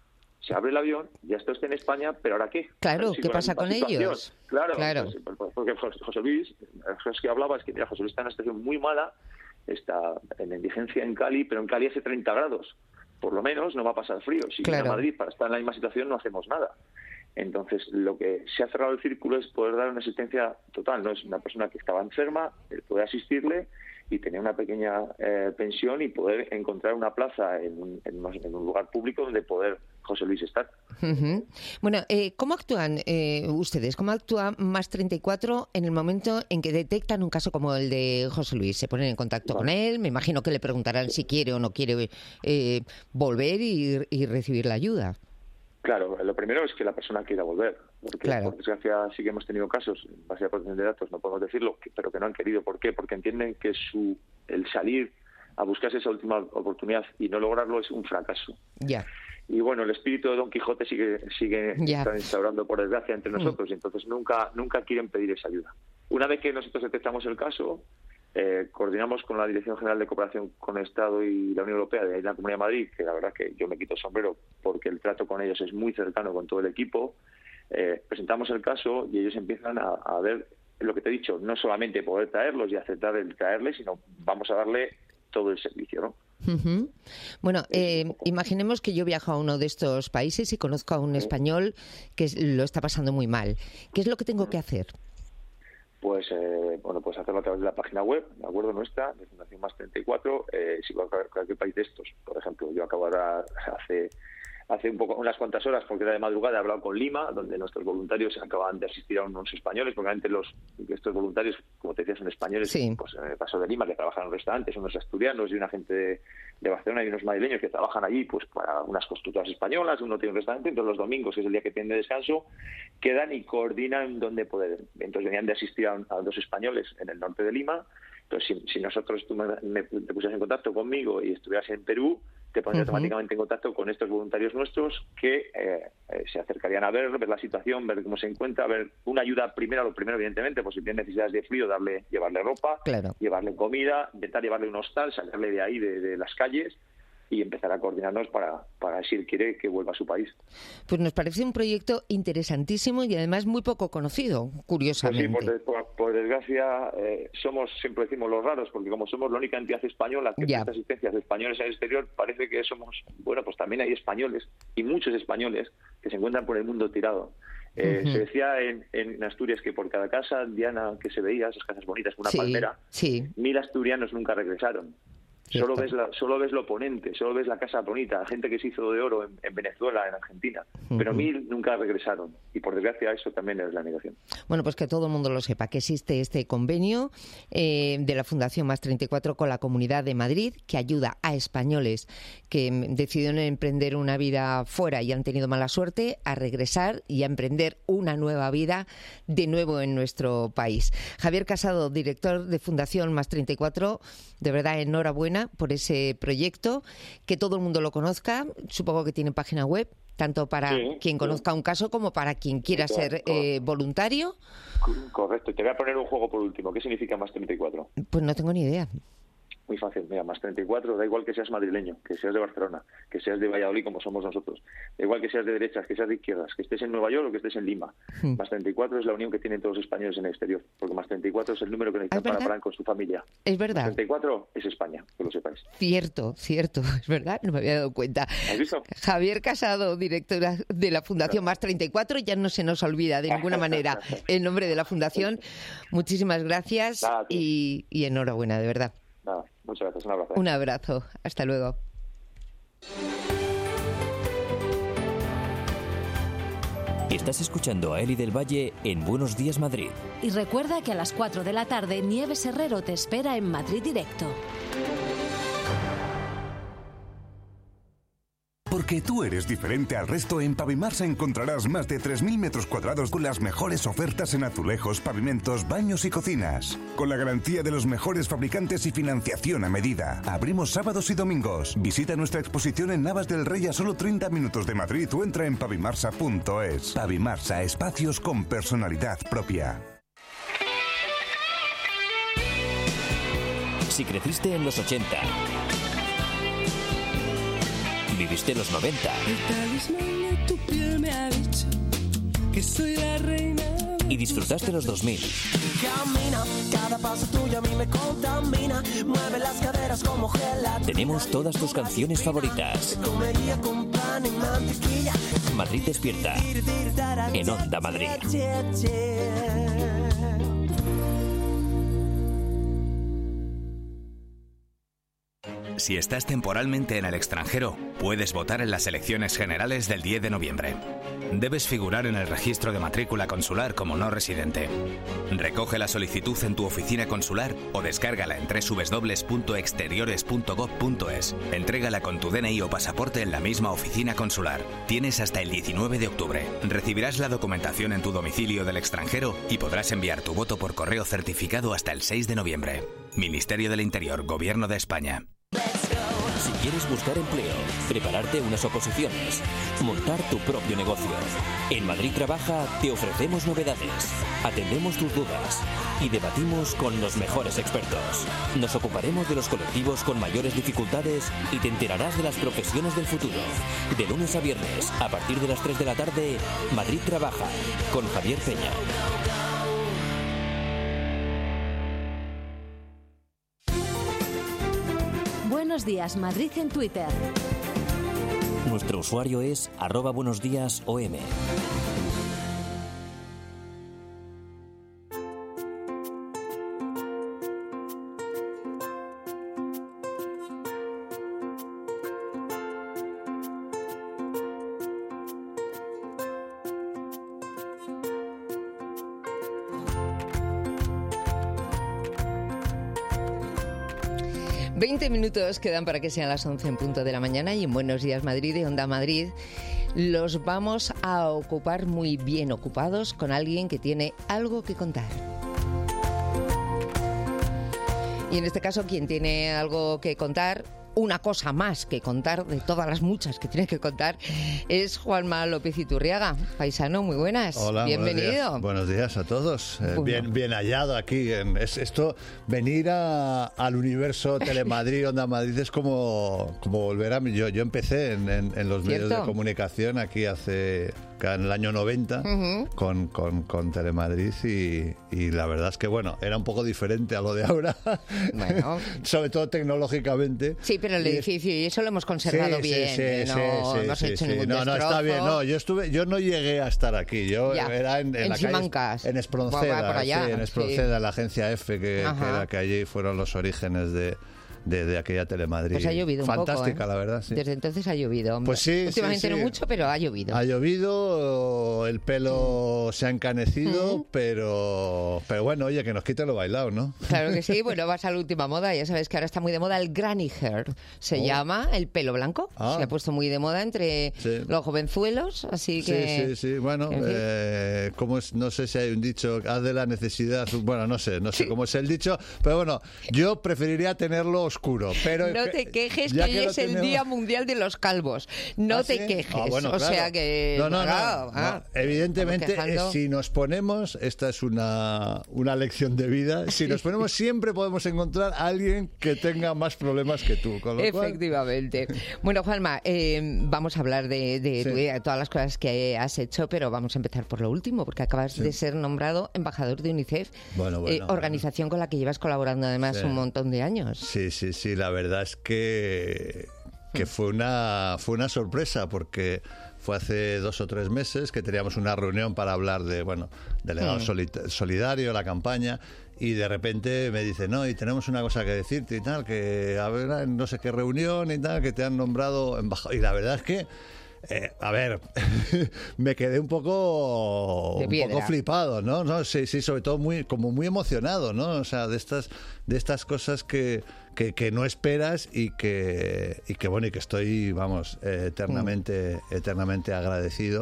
se abre el avión, ya esto está en España, pero ¿ahora qué? Claro, ¿qué pasa con ellos? Claro, claro. Pues, porque José Luis, es que hablaba, es que mira, José Luis está en una situación muy mala, está en indigencia en Cali, pero en Cali hace treinta grados, por lo menos no va a pasar frío. Si claro. viene a Madrid para estar en la misma situación no hacemos nada. Entonces, lo que se ha cerrado el círculo es poder dar una asistencia total, no es una persona que estaba enferma, poder asistirle y tener una pequeña eh, pensión y poder encontrar una plaza en un, en un, en un lugar público donde poder José Luis estar. Uh-huh. Bueno, eh, ¿cómo actúan eh, ustedes? ¿Cómo actúa Más treinta y cuatro en el momento en que detectan un caso como el de José Luis? ¿Se ponen en contacto vale. con él? Me imagino que le preguntarán si quiere o no quiere eh, volver y, y recibir la ayuda. Claro, lo primero es que la persona quiera volver, porque claro. por desgracia sí que hemos tenido casos, en base a protección de datos no podemos decirlo, pero que no han querido. ¿Por qué? Porque entienden que su el salir a buscarse esa última oportunidad y no lograrlo es un fracaso. Ya. Y bueno, el espíritu de Don Quijote sigue sigue está instaurando, por desgracia, entre nosotros, mm. y entonces nunca nunca quieren pedir esa ayuda. Una vez que nosotros detectamos el caso, eh, coordinamos con la Dirección General de Cooperación con el Estado y la Unión Europea de la Comunidad de Madrid, que la verdad que yo me quito el sombrero porque el trato con ellos es muy cercano con todo el equipo. Eh, presentamos el caso y ellos empiezan a, a ver lo que te he dicho, no solamente poder traerlos y aceptar el traerles, sino vamos a darle todo el servicio, ¿no? Uh-huh. Bueno, eh, imaginemos que yo viajo a uno de estos países y conozco a un español que lo está pasando muy mal. ¿Qué es lo que tengo que hacer? Pues, eh, bueno, pues hacerlo a través de la página web, de acuerdo, nuestra, de Fundación Más treinta y cuatro, eh, si cualquier, cualquier país de estos, por ejemplo, yo acabo de hace hace un poco unas cuantas horas, porque era de madrugada, he hablado con Lima, donde nuestros voluntarios acaban de asistir a unos españoles, porque realmente los, estos voluntarios, como te decía, son españoles, sí. pues en el paso de Lima, que trabajan en restaurantes, unos asturianos y una gente de, de Barcelona y unos madrileños que trabajan allí pues para unas constructoras españolas, uno tiene un restaurante, entonces los domingos, que es el día que tienen de descanso, quedan y coordinan dónde poder. Entonces venían de asistir a, a dos españoles en el norte de Lima. Entonces, si, si nosotros tú me, me, te pusieras en contacto conmigo y estuvieras en Perú, te pondría uh-huh. automáticamente en contacto con estos voluntarios nuestros que eh, eh, se acercarían a ver, ver la situación, ver cómo se encuentra, ver una ayuda primero, lo primero evidentemente, pues si tiene necesidades de frío, darle, llevarle ropa, claro. llevarle comida, intentar llevarle un hostal, sacarle de ahí, de, de las calles, y empezar a coordinarnos para, para si él quiere que vuelva a su país. Pues nos parece un proyecto interesantísimo y además muy poco conocido, curiosamente. Pues sí, por, por, por desgracia, eh, somos, siempre decimos los raros, porque como somos la única entidad española que presta asistencias de españoles en el exterior, parece que somos, bueno, pues también hay españoles, y muchos españoles, que se encuentran por el mundo tirado. Eh, uh-huh. Se decía en, en Asturias que por cada casa diana que se veía, esas casas bonitas con una sí, palmera, sí. mil asturianos nunca regresaron. Solo ves, la, solo ves lo oponente, solo ves la casa bonita, gente que se hizo de oro en, en Venezuela, en Argentina, uh-huh. pero mil nunca regresaron. Y por desgracia eso también es la negación. Bueno, pues que todo el mundo lo sepa, que existe este convenio eh, de la Fundación Más treinta y cuatro con la Comunidad de Madrid, que ayuda a españoles que decidieron emprender una vida fuera y han tenido mala suerte a regresar y a emprender una nueva vida de nuevo en nuestro país. Javier Casado, director de Fundación Más treinta y cuatro, de verdad enhorabuena por ese proyecto, que todo el mundo lo conozca. Supongo que tiene página web, tanto para sí, quien conozca sí. un caso como para quien quiera sí, ser eh, voluntario. Correcto. Te voy a poner un juego por último. ¿Qué significa Más treinta y cuatro? Pues no tengo ni idea. Muy fácil, mira, Más treinta y cuatro, da igual que seas madrileño, que seas de Barcelona, que seas de Valladolid como somos nosotros, da igual que seas de derechas, que seas de izquierdas, que estés en Nueva York o que estés en Lima. Hmm. Más treinta y cuatro es la unión que tienen todos los españoles en el exterior, porque Más treinta y cuatro es el número que necesitan para parar con su familia. Es verdad. Más treinta y cuatro es España, que lo sepáis. Cierto, cierto, es verdad, no me había dado cuenta. ¿Has visto? Javier Casado, director de la Fundación Más treinta y cuatro, ya no se nos olvida de ninguna manera el nombre de la Fundación. Muchísimas gracias Nada, y, y enhorabuena, de verdad. Nada, muchas gracias, un abrazo. Un abrazo, hasta luego. Estás escuchando a Eli del Valle en Buenos Días Madrid. Y recuerda que a las cuatro de la tarde Nieves Herrero te espera en Madrid Directo. Porque tú eres diferente al resto, en Pavimarsa encontrarás más de tres mil metros cuadrados con las mejores ofertas en azulejos, pavimentos, baños y cocinas. Con la garantía de los mejores fabricantes y financiación a medida. Abrimos sábados y domingos. Visita nuestra exposición en Navas del Rey a solo treinta minutos de Madrid o entra en pavimarsa punto es. Pavimarsa, espacios con personalidad propia. Si creciste en los ochenta... viviste los noventa. El talismán de tu piel me ha dicho que soy la reina. Y disfrutaste los dos mil. Camina, cada paso tuyo a mí me contamina. Mueve las caderas como gelatina. Tenemos todas tus canciones favoritas. Comería con pan y mantequilla. Madrid despierta. En Onda Madrid. Si estás temporalmente en el extranjero, puedes votar en las elecciones generales del diez de noviembre. Debes figurar en el registro de matrícula consular como no residente. Recoge la solicitud en tu oficina consular o descárgala en doble u doble u doble u punto exteriores punto gob punto es. Entrégala con tu D N I o pasaporte en la misma oficina consular. Tienes hasta el diecinueve de octubre. Recibirás la documentación en tu domicilio del extranjero y podrás enviar tu voto por correo certificado hasta el seis de noviembre. Ministerio del Interior, Gobierno de España. Si quieres buscar empleo, prepararte unas oposiciones, montar tu propio negocio. En Madrid Trabaja te ofrecemos novedades, atendemos tus dudas y debatimos con los mejores expertos. Nos ocuparemos de los colectivos con mayores dificultades y te enterarás de las profesiones del futuro. De lunes a viernes, a partir de las tres de la tarde, Madrid Trabaja, con Javier Peña. Buenos días, Madrid en Twitter. Nuestro usuario es arroba buenos días O M. veinte minutos quedan para que sean las once en punto de la mañana y en Buenos Días Madrid y Onda Madrid los vamos a ocupar muy bien ocupados con alguien que tiene algo que contar. Y en este caso quien tiene algo que contar una cosa más que contar, de todas las muchas que tiene que contar, es Juanma López Iturriaga. Paisano, muy buenas. Hola, bienvenido. Buenos días, buenos días a todos. Eh, bueno. bien, bien hallado aquí. En, es, esto, venir a, al universo Telemadrid, Onda Madrid, es como, como volver a mí. Yo, yo empecé en, en, en los medios ¿Cierto? de comunicación aquí hace... en el año noventa, uh-huh. con, con, con Telemadrid y, y la verdad es que, bueno, era un poco diferente a lo de ahora, bueno. sobre todo tecnológicamente. Sí, pero el y edificio, y eso lo hemos conservado sí, bien, sí, sí, ¿eh? no sí, hemos sí, hecho sí, ningún no, destrozo. no, está bien, no, yo estuve, yo no llegué a estar aquí, yo ya. era en, en, en la Simancas. calle, en Espronceda, por allá, sí, en Espronceda, sí. en la agencia F, que, que, era, que allí fueron los orígenes de... De, de aquella Telemadrid. Pues ha llovido Fantástica, un poco, ¿eh? la verdad, sí. Desde entonces ha llovido. Pues sí, últimamente sí, sí. no mucho, pero ha llovido. Ha llovido, el pelo se ha encanecido, mm. pero pero bueno, oye, que nos quite lo bailado, ¿no? Claro que sí, bueno, vas a la última moda, ya sabes que ahora está muy de moda el granny hair, se oh. llama el pelo blanco, ah. se ha puesto muy de moda entre sí. los jovenzuelos, así que... Sí, sí, sí, bueno, en fin. eh, como es, no sé si hay un dicho, haz de la necesidad, bueno, no sé, no sé sí. cómo es el dicho, pero bueno, yo preferiría tenerlo oscuro, pero... No te quejes que hoy que es el tenemos... Día Mundial de los Calvos. No ¿Ah, te sí? quejes. Ah, bueno, claro. O sea que... No, no, no. Claro, no. Ah, Evidentemente, eh, si nos ponemos... Esta es una, una lección de vida. Si nos ponemos, siempre podemos encontrar a alguien que tenga más problemas que tú. Con lo Efectivamente. Cual... Bueno, Juanma, eh, vamos a hablar de, de sí. tu vida, de todas las cosas que has hecho, pero vamos a empezar por lo último, porque acabas sí. de ser nombrado embajador de UNICEF, bueno, bueno, eh, organización bueno. con la que llevas colaborando además sí. un montón de años. Sí, sí, sí. La verdad es que, que fue una, fue una sorpresa porque fue hace dos o tres meses que teníamos una reunión para hablar de, bueno, delegado mm. solidario, la campaña, y de repente me dice, no, y tenemos una cosa que decirte y tal, que a ver, no sé qué reunión y tal, que te han nombrado embajador. Y la verdad es que Eh, a ver, me quedé un poco un poco flipado, ¿no? No, sí, sí, sobre todo muy como muy emocionado, ¿no? O sea, de estas de estas cosas que, que, que no esperas y que y que bueno, y que estoy, vamos, eh, eternamente mm. eternamente agradecido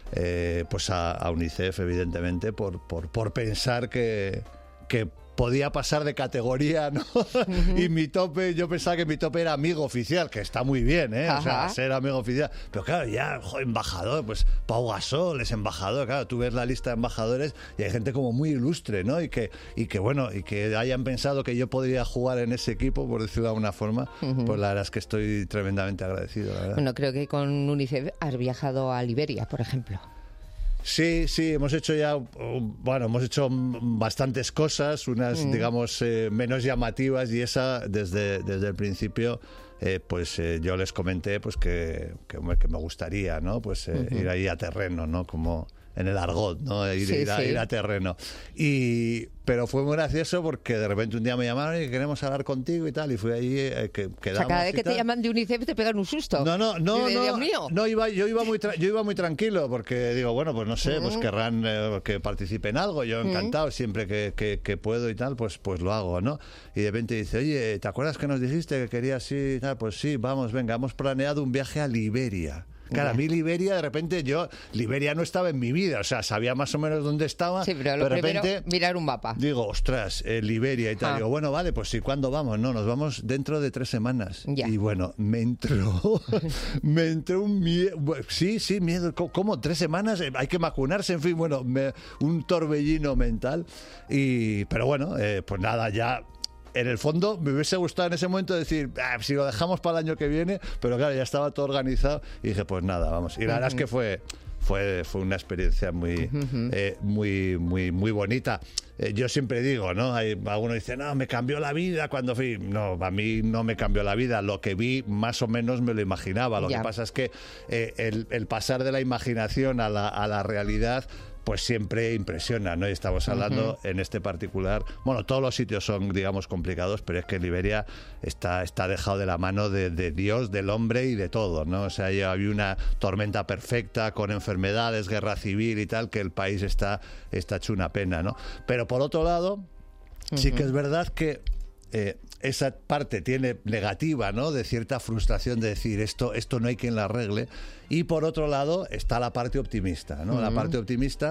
eh, pues a, a UNICEF, evidentemente, por por por pensar que que podía pasar de categoría, ¿no? Uh-huh. Y mi tope, yo pensaba que mi tope era amigo oficial, que está muy bien, ¿eh? Ajá. O sea, ser amigo oficial. Pero claro, ya, joder, embajador, pues Pau Gasol es embajador, claro, tú ves la lista de embajadores y hay gente como muy ilustre, ¿no? Y que, y que bueno, y que hayan pensado que yo podría jugar en ese equipo, por decirlo de alguna forma, uh-huh. pues la verdad es que estoy tremendamente agradecido, la verdad. Bueno, creo que con UNICEF has viajado a Liberia, por ejemplo. Sí, sí, hemos hecho ya, bueno, hemos hecho bastantes cosas, unas, mm. digamos, eh, menos llamativas, y esa, desde, desde el principio, eh, pues eh, yo les comenté pues que, que, que me gustaría, ¿no? Pues eh, uh-huh. ir ahí a terreno, ¿no? Como en el argot, ¿no? Ir, sí, ir, a, sí. ir a terreno. Y... Pero fue muy gracioso porque de repente un día me llamaron y queremos hablar contigo y tal, y fui ahí, eh, que quedamos. O sea, cada vez que te llaman de UNICEF te pegan un susto. No, no, no, de, no, Dios mío. no iba, yo iba muy, tra- yo iba muy tranquilo porque digo, bueno, pues no sé, pues querrán eh, que participe en algo. Yo encantado, siempre que, que, que puedo y tal, pues, pues lo hago, ¿no? Y de repente dice, oye, ¿te acuerdas que nos dijiste que querías ir y tal? Pues sí, vamos, venga, hemos planeado un viaje a Liberia. Claro, a mí Liberia, de repente, yo, Liberia no estaba en mi vida, o sea, sabía más o menos dónde estaba. Sí, pero lo de primero, repente, mirar un mapa. Digo, ostras, eh, Liberia y tal. Ah. Digo, bueno, vale, pues sí, ¿cuándo vamos? No, nos vamos dentro de tres semanas. Ya. Y bueno, me entró, me entró un miedo. Sí, sí, miedo. ¿Cómo? ¿Tres semanas? Hay que vacunarse, en fin, bueno, me, un torbellino mental. Y, pero bueno, eh, pues nada, ya... En el fondo me hubiese gustado en ese momento decir, ah, si lo dejamos para el año que viene, pero claro, ya estaba todo organizado y dije, pues nada, vamos. Y la uh-huh. verdad es que fue, fue, fue una experiencia muy, uh-huh. eh, muy, muy, muy bonita. Eh, yo siempre digo, ¿no? Hay, algunos dicen, no, me cambió la vida cuando fui. No, a mí no me cambió la vida. Lo que vi, más o menos me lo imaginaba. Lo ya. que pasa es que eh, el, el pasar de la imaginación a la, a la realidad, pues siempre impresiona, ¿no? Y estamos hablando uh-huh. en este particular, bueno, todos los sitios son, digamos, complicados, pero es que Liberia está, está dejado de la mano de, de Dios, del hombre y de todo, ¿no? O sea, ya había una tormenta perfecta con enfermedades, guerra civil y tal, que el país está, está hecho una pena, ¿no? Pero por otro lado, uh-huh. sí que es verdad que eh, esa parte tiene negativa, ¿no? De cierta frustración de decir esto, esto no hay quien la arregle. Y por otro lado está la parte optimista, ¿no? Uh-huh. La parte optimista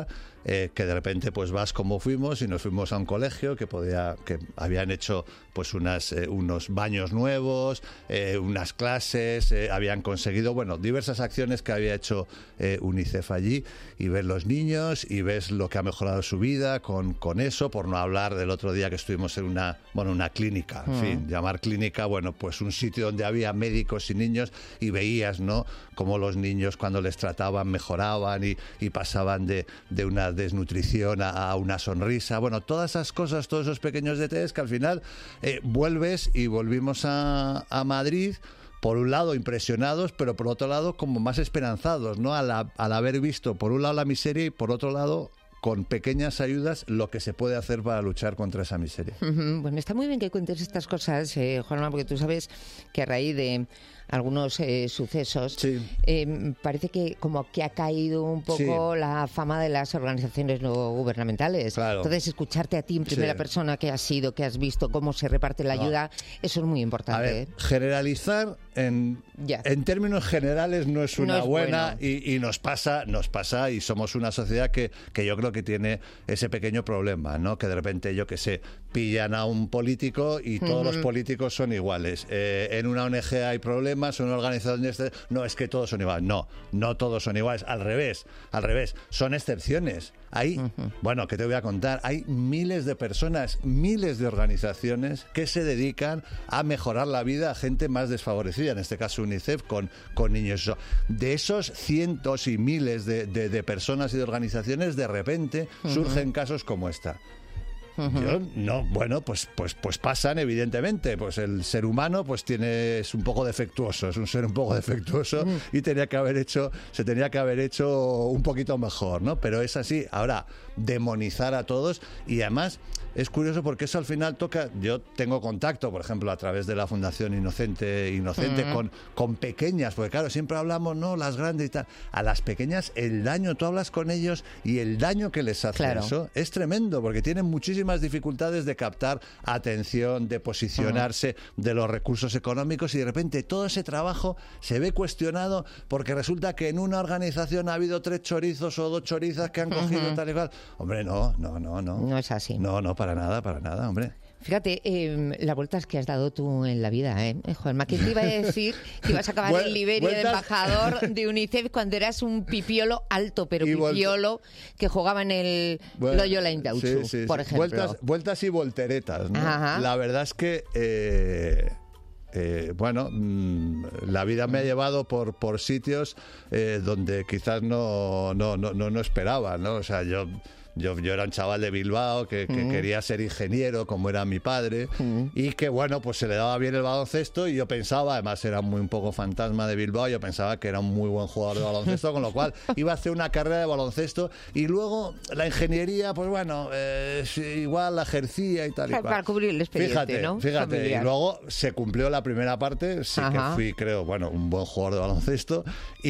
eh, que de repente pues vas como fuimos y nos fuimos a un colegio que podía que habían hecho pues unas eh, unos baños nuevos, eh, unas clases, eh, habían conseguido, bueno, diversas acciones que había hecho eh, UNICEF allí, y ves los niños y ves lo que ha mejorado su vida con, con eso, por no hablar del otro día que estuvimos en una, bueno, una clínica, en mm. fin, llamar clínica, bueno, pues un sitio donde había médicos y niños, y veías, ¿no?, cómo los niños cuando les trataban mejoraban y, y pasaban de, de una desnutrición a, a una sonrisa, bueno, todas esas cosas, todos esos pequeños detalles que al final eh, vuelves y volvimos a, a Madrid, por un lado impresionados, pero por otro lado como más esperanzados, ¿no?, al, al haber visto por un lado la miseria y por otro lado con pequeñas ayudas lo que se puede hacer para luchar contra esa miseria. Uh-huh. Bueno, está muy bien que cuentes estas cosas, eh, Juanma, porque tú sabes que a raíz de algunos eh, sucesos, sí. eh, parece que como que ha caído un poco sí. la fama de las organizaciones no gubernamentales. Claro. Entonces, escucharte a ti en primera sí. persona, que has sido, que has visto cómo se reparte la ayuda, no. eso es muy importante. A ver, ¿eh? Generalizar en, en términos generales no es una no es buena bueno. y, y nos pasa, nos pasa y somos una sociedad que, que yo creo que tiene ese pequeño problema, ¿no? Que de repente, yo que sé, pillan a un político y todos uh-huh. los políticos son iguales. Eh, en una O N G hay problemas, en una organización de este, no es que todos son iguales, no, no todos son iguales, al revés, al revés, son excepciones. Hay, uh-huh. bueno, ¿qué te voy a contar? Hay miles de personas, miles de organizaciones que se dedican a mejorar la vida a gente más desfavorecida, en este caso UNICEF, con, con niños. De esos cientos y miles de, de, de personas y de organizaciones, de repente uh-huh. surgen casos como esta. Uh-huh. Yo, no, bueno, pues, pues, pues pasan, evidentemente. Pues el ser humano, pues tiene, es un poco defectuoso, es un ser un poco defectuoso uh-huh. y tenía que haber hecho, se tenía que haber hecho un poquito mejor, ¿no? Pero es así. Ahora, demonizar a todos, y además es curioso porque eso al final toca. Yo tengo contacto, por ejemplo, a través de la Fundación Inocente, Inocente uh-huh. con, con pequeñas, porque claro, siempre hablamos, no, las grandes y tal. A las pequeñas, el daño, tú hablas con ellos y el daño que les hace claro. eso es tremendo, porque tienen muchísimas dificultades de captar atención, de posicionarse, uh-huh. de los recursos económicos, y de repente todo ese trabajo se ve cuestionado porque resulta que en una organización ha habido tres chorizos o dos chorizas que han cogido uh-huh. tal y cual. Hombre, no, no, no, no. No es así. No, no, para nada, para nada, hombre. Fíjate, eh, las vueltas que has dado tú en la vida, ¿eh? Juanma, ¿quién te iba a decir que ibas a acabar en Liberia de embajador de UNICEF cuando eras un pipiolo alto, pero pipiolo que jugaba en el bueno, Loyola Indautxu, sí, sí, por ejemplo? Vueltas, vueltas y volteretas, ¿no? Ajá. La verdad es que... Eh... Eh, bueno, mmm, la vida me ha llevado por, por sitios eh, donde quizás no, no, no, no, no esperaba, ¿no? O sea, yo... Yo, yo era un chaval de Bilbao que, que mm. quería ser ingeniero, como era mi padre, mm. y que, bueno, pues se le daba bien el baloncesto, y yo pensaba, además era muy un poco fantasma de Bilbao, yo pensaba que era un muy buen jugador de baloncesto, con lo cual iba a hacer una carrera de baloncesto, y luego la ingeniería, pues bueno, eh, igual la ejercía y tal y cual. Para cubrir el expediente, fíjate, ¿no? Fíjate, familiar. Y luego se cumplió la primera parte, sí Ajá. que fui, creo, bueno, un buen jugador de baloncesto,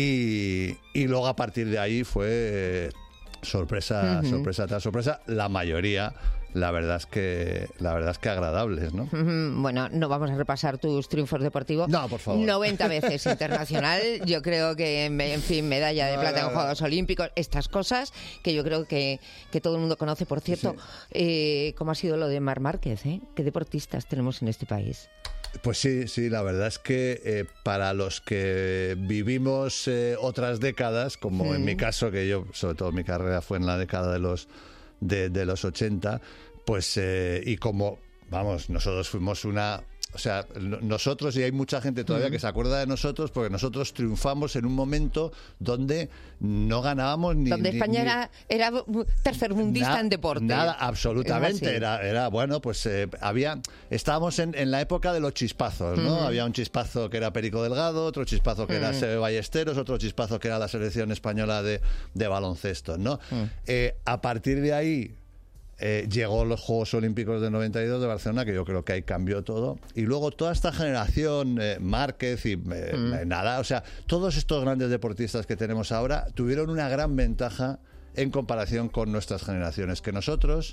y, y luego a partir de ahí fue... Eh, sorpresa, uh-huh. sorpresa tras sorpresa, la mayoría, la verdad es que la verdad es que agradables, ¿no? Uh-huh. Bueno, no vamos a repasar tus triunfos deportivos. No, por favor. noventa veces internacional, yo creo que, en fin, medalla de no, plata no, no. en Juegos Olímpicos, estas cosas que yo creo que, que todo el mundo conoce. Por cierto, sí. eh, ¿cómo ha sido lo de Marc Márquez? ¿eh? ¿Qué deportistas tenemos en este país? Pues sí, sí, la verdad es que eh, para los que vivimos eh, otras décadas, como sí. en mi caso, que yo, sobre todo mi carrera fue en la década de los de, de los ochenta, pues eh, y como, vamos, nosotros fuimos una... O sea, nosotros, y hay mucha gente todavía que se acuerda de nosotros, porque nosotros triunfamos en un momento donde no ganábamos ni... Donde España ni, era, era tercermundista na, en deporte. Nada, absolutamente. Era, era, bueno, pues eh, había... Estábamos en, en la época de los chispazos, ¿no? Mm. Había un chispazo que era Perico Delgado, otro chispazo que mm. era Seve Ballesteros, otro chispazo que era la selección española de, de baloncesto, ¿no? Mm. Eh, a partir de ahí... Eh, llegó los Juegos Olímpicos del noventa y dos de Barcelona, que yo creo que ahí cambió todo, y luego toda esta generación, eh, Márquez y eh, mm. nada, o sea, todos estos grandes deportistas que tenemos ahora tuvieron una gran ventaja en comparación con nuestras generaciones, que nosotros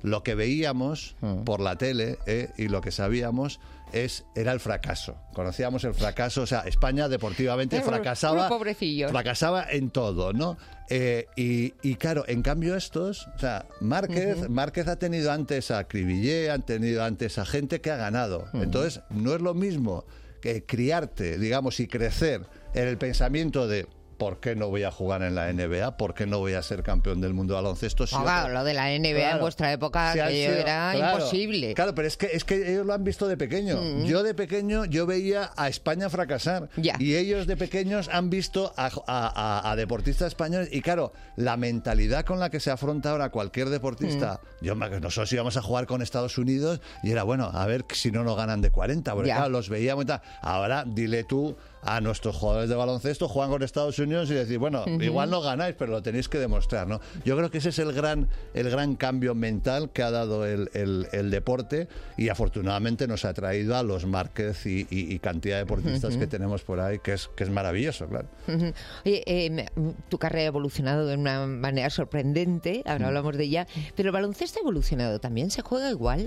lo que veíamos mm. por la tele eh, y lo que sabíamos es era el fracaso. Conocíamos el fracaso, o sea, España deportivamente eh, fracasaba, fracasaba en todo, ¿no? Eh, y, y claro, en cambio estos, o sea, Márquez, uh-huh. Márquez ha tenido antes a Cribillé, han tenido antes a gente que ha ganado. Uh-huh. Entonces, no es lo mismo que criarte, digamos, y crecer en el pensamiento de ¿por qué no voy a jugar en la N B A? ¿Por qué no voy a ser campeón del mundo de baloncesto? Si oh, claro, lo de la N B A claro, en vuestra época si que sido, era claro, imposible. Claro, pero es que, es que ellos lo han visto de pequeño. Mm. Yo de pequeño, yo veía a España fracasar. Ya. Y ellos de pequeños han visto a, a, a, a deportistas españoles. Y claro, la mentalidad con la que se afronta ahora cualquier deportista. Mm. Yo, nosotros íbamos a jugar con Estados Unidos y era, bueno, a ver si no nos ganan de cuarenta. Porque ya. claro, los veíamos y tal. Ahora, dile tú a nuestros jugadores de baloncesto, juegan con Estados Unidos y decir, bueno, uh-huh. igual no ganáis, pero lo tenéis que demostrar, ¿no? Yo creo que ese es el gran, el gran cambio mental que ha dado el, el, el deporte y afortunadamente nos ha traído a los Márquez y, y, y cantidad de deportistas uh-huh. que tenemos por ahí, que es, que es maravilloso, claro. Uh-huh. Oye, eh, tu carrera ha evolucionado de una manera sorprendente, ahora uh-huh. hablamos de ella, pero el baloncesto ha evolucionado también, ¿se juega igual?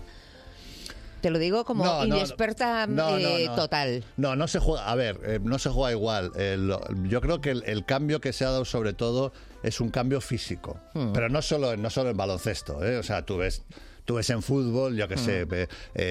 Te lo digo como no, inexperta no, eh, no, no. total. No, no se juega. A ver, eh, no se juega igual. Eh, lo, yo creo que el, el cambio que se ha dado sobre todo es un cambio físico. Hmm. Pero no solo, no solo en baloncesto. ¿eh? O sea, tú ves... Tú ves en fútbol, yo qué sé, mm. eh,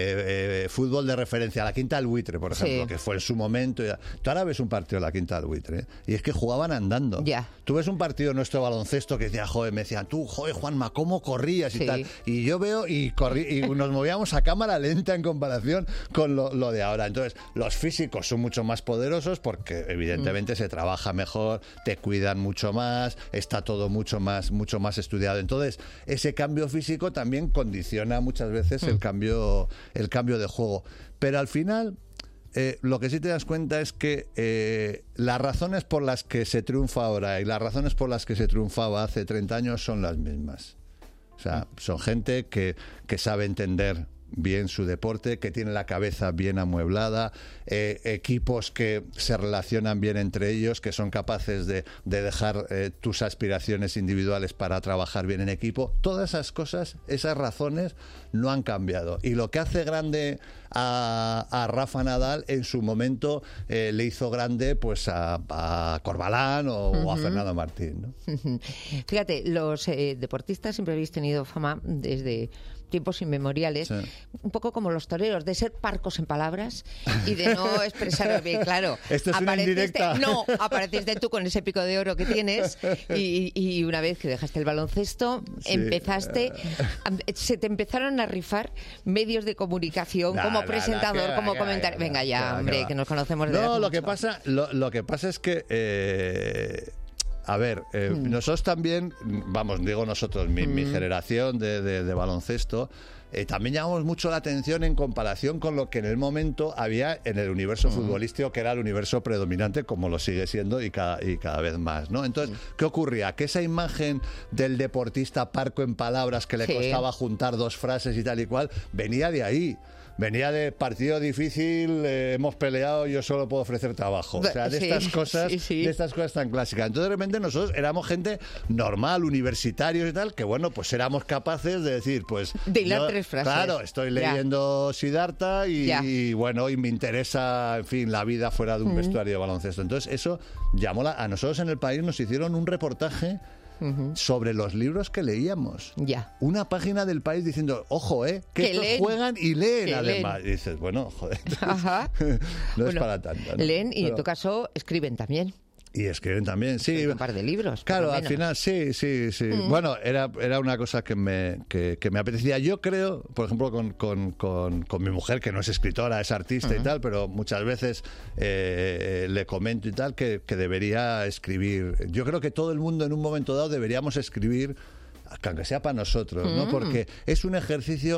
eh, fútbol de referencia, la Quinta del Buitre, por ejemplo, sí. que fue en su momento. Ya. Tú ahora ves un partido de la Quinta del Buitre, ¿eh? y es que jugaban andando. Yeah. Tú ves un partido nuestro baloncesto que decía, joder, me decían, tú, joder, Juanma, ¿cómo corrías? Y sí. tal. Y yo veo y, corrí, y nos movíamos a cámara lenta en comparación con lo, lo de ahora. Entonces, los físicos son mucho más poderosos porque, evidentemente, mm. se trabaja mejor, te cuidan mucho más, está todo mucho más, mucho más estudiado. Entonces, ese cambio físico también condiciona muchas veces el cambio el cambio de juego, pero al final eh, lo que sí te das cuenta es que eh, las razones por las que se triunfa ahora y las razones por las que se triunfaba hace treinta años son las mismas. O sea, son gente que, que sabe entender bien su deporte, que tiene la cabeza bien amueblada, eh, equipos que se relacionan bien entre ellos, que son capaces de, de dejar eh, tus aspiraciones individuales para trabajar bien en equipo. Todas esas cosas, esas razones no han cambiado. Y lo que hace grande a, a Rafa Nadal en su momento eh, le hizo grande pues a, a Corbalán o, uh-huh. o a Fernando Martín, ¿no? Uh-huh. Fíjate, los eh, deportistas siempre habéis tenido fama desde tiempos inmemoriales, sí. un poco como los toreros, de ser parcos en palabras y de no expresaros bien, claro. Esto es una indirecta. No, apareciste tú con ese pico de oro que tienes y, y una vez que dejaste el baloncesto, sí. empezaste, se te empezaron a rifar medios de comunicación, nah, como nah, presentador, nah, como comentario. Venga ya, nah, hombre, nah. que nos conocemos de No, lo mucho. que pasa, lo, lo que pasa es que eh, a ver, eh, mm. nosotros también, vamos, digo nosotros, mi, mm. mi generación de, de, de baloncesto, eh, también llamamos mucho la atención en comparación con lo que en el momento había en el universo mm. futbolístico, que era el universo predominante, como lo sigue siendo y cada, y cada vez más, ¿no? Entonces, mm. ¿qué ocurría? Que esa imagen del deportista parco en palabras que le sí. costaba juntar dos frases y tal y cual, venía de ahí. Venía de partido difícil, eh, hemos peleado, yo solo puedo ofrecer trabajo. O sea, de sí, estas cosas, sí, sí. de estas cosas tan clásicas. Entonces, de repente, nosotros éramos gente normal, universitarios y tal, que bueno, pues éramos capaces de decir, pues... De hilar yo, tres frases. Claro, estoy leyendo ya. Siddhartha y, y bueno, y me interesa, en fin, la vida fuera de un mm. vestuario de baloncesto. Entonces, eso llamó la, a nosotros en El País, nos hicieron un reportaje Uh-huh. sobre los libros que leíamos. Ya. Una página del País diciendo, ojo, eh, que, que estos leen. juegan y leen que además. Leen. Y dices, bueno, joder, Ajá. no bueno, es para tanto, ¿no? Leen y Pero, en tu caso escriben también. Y escriben también, sí. Un par de libros. Claro, al final, sí, sí, sí. Mm. Bueno, era, era una cosa que me, que, que me apetecía. Yo creo, por ejemplo, con, con, con, con mi mujer, que no es escritora, es artista uh-huh. y tal, pero muchas veces eh, le comento y tal que, que debería escribir. Yo creo que todo el mundo en un momento dado deberíamos escribir, aunque sea para nosotros, ¿no? Mm. Porque es un ejercicio...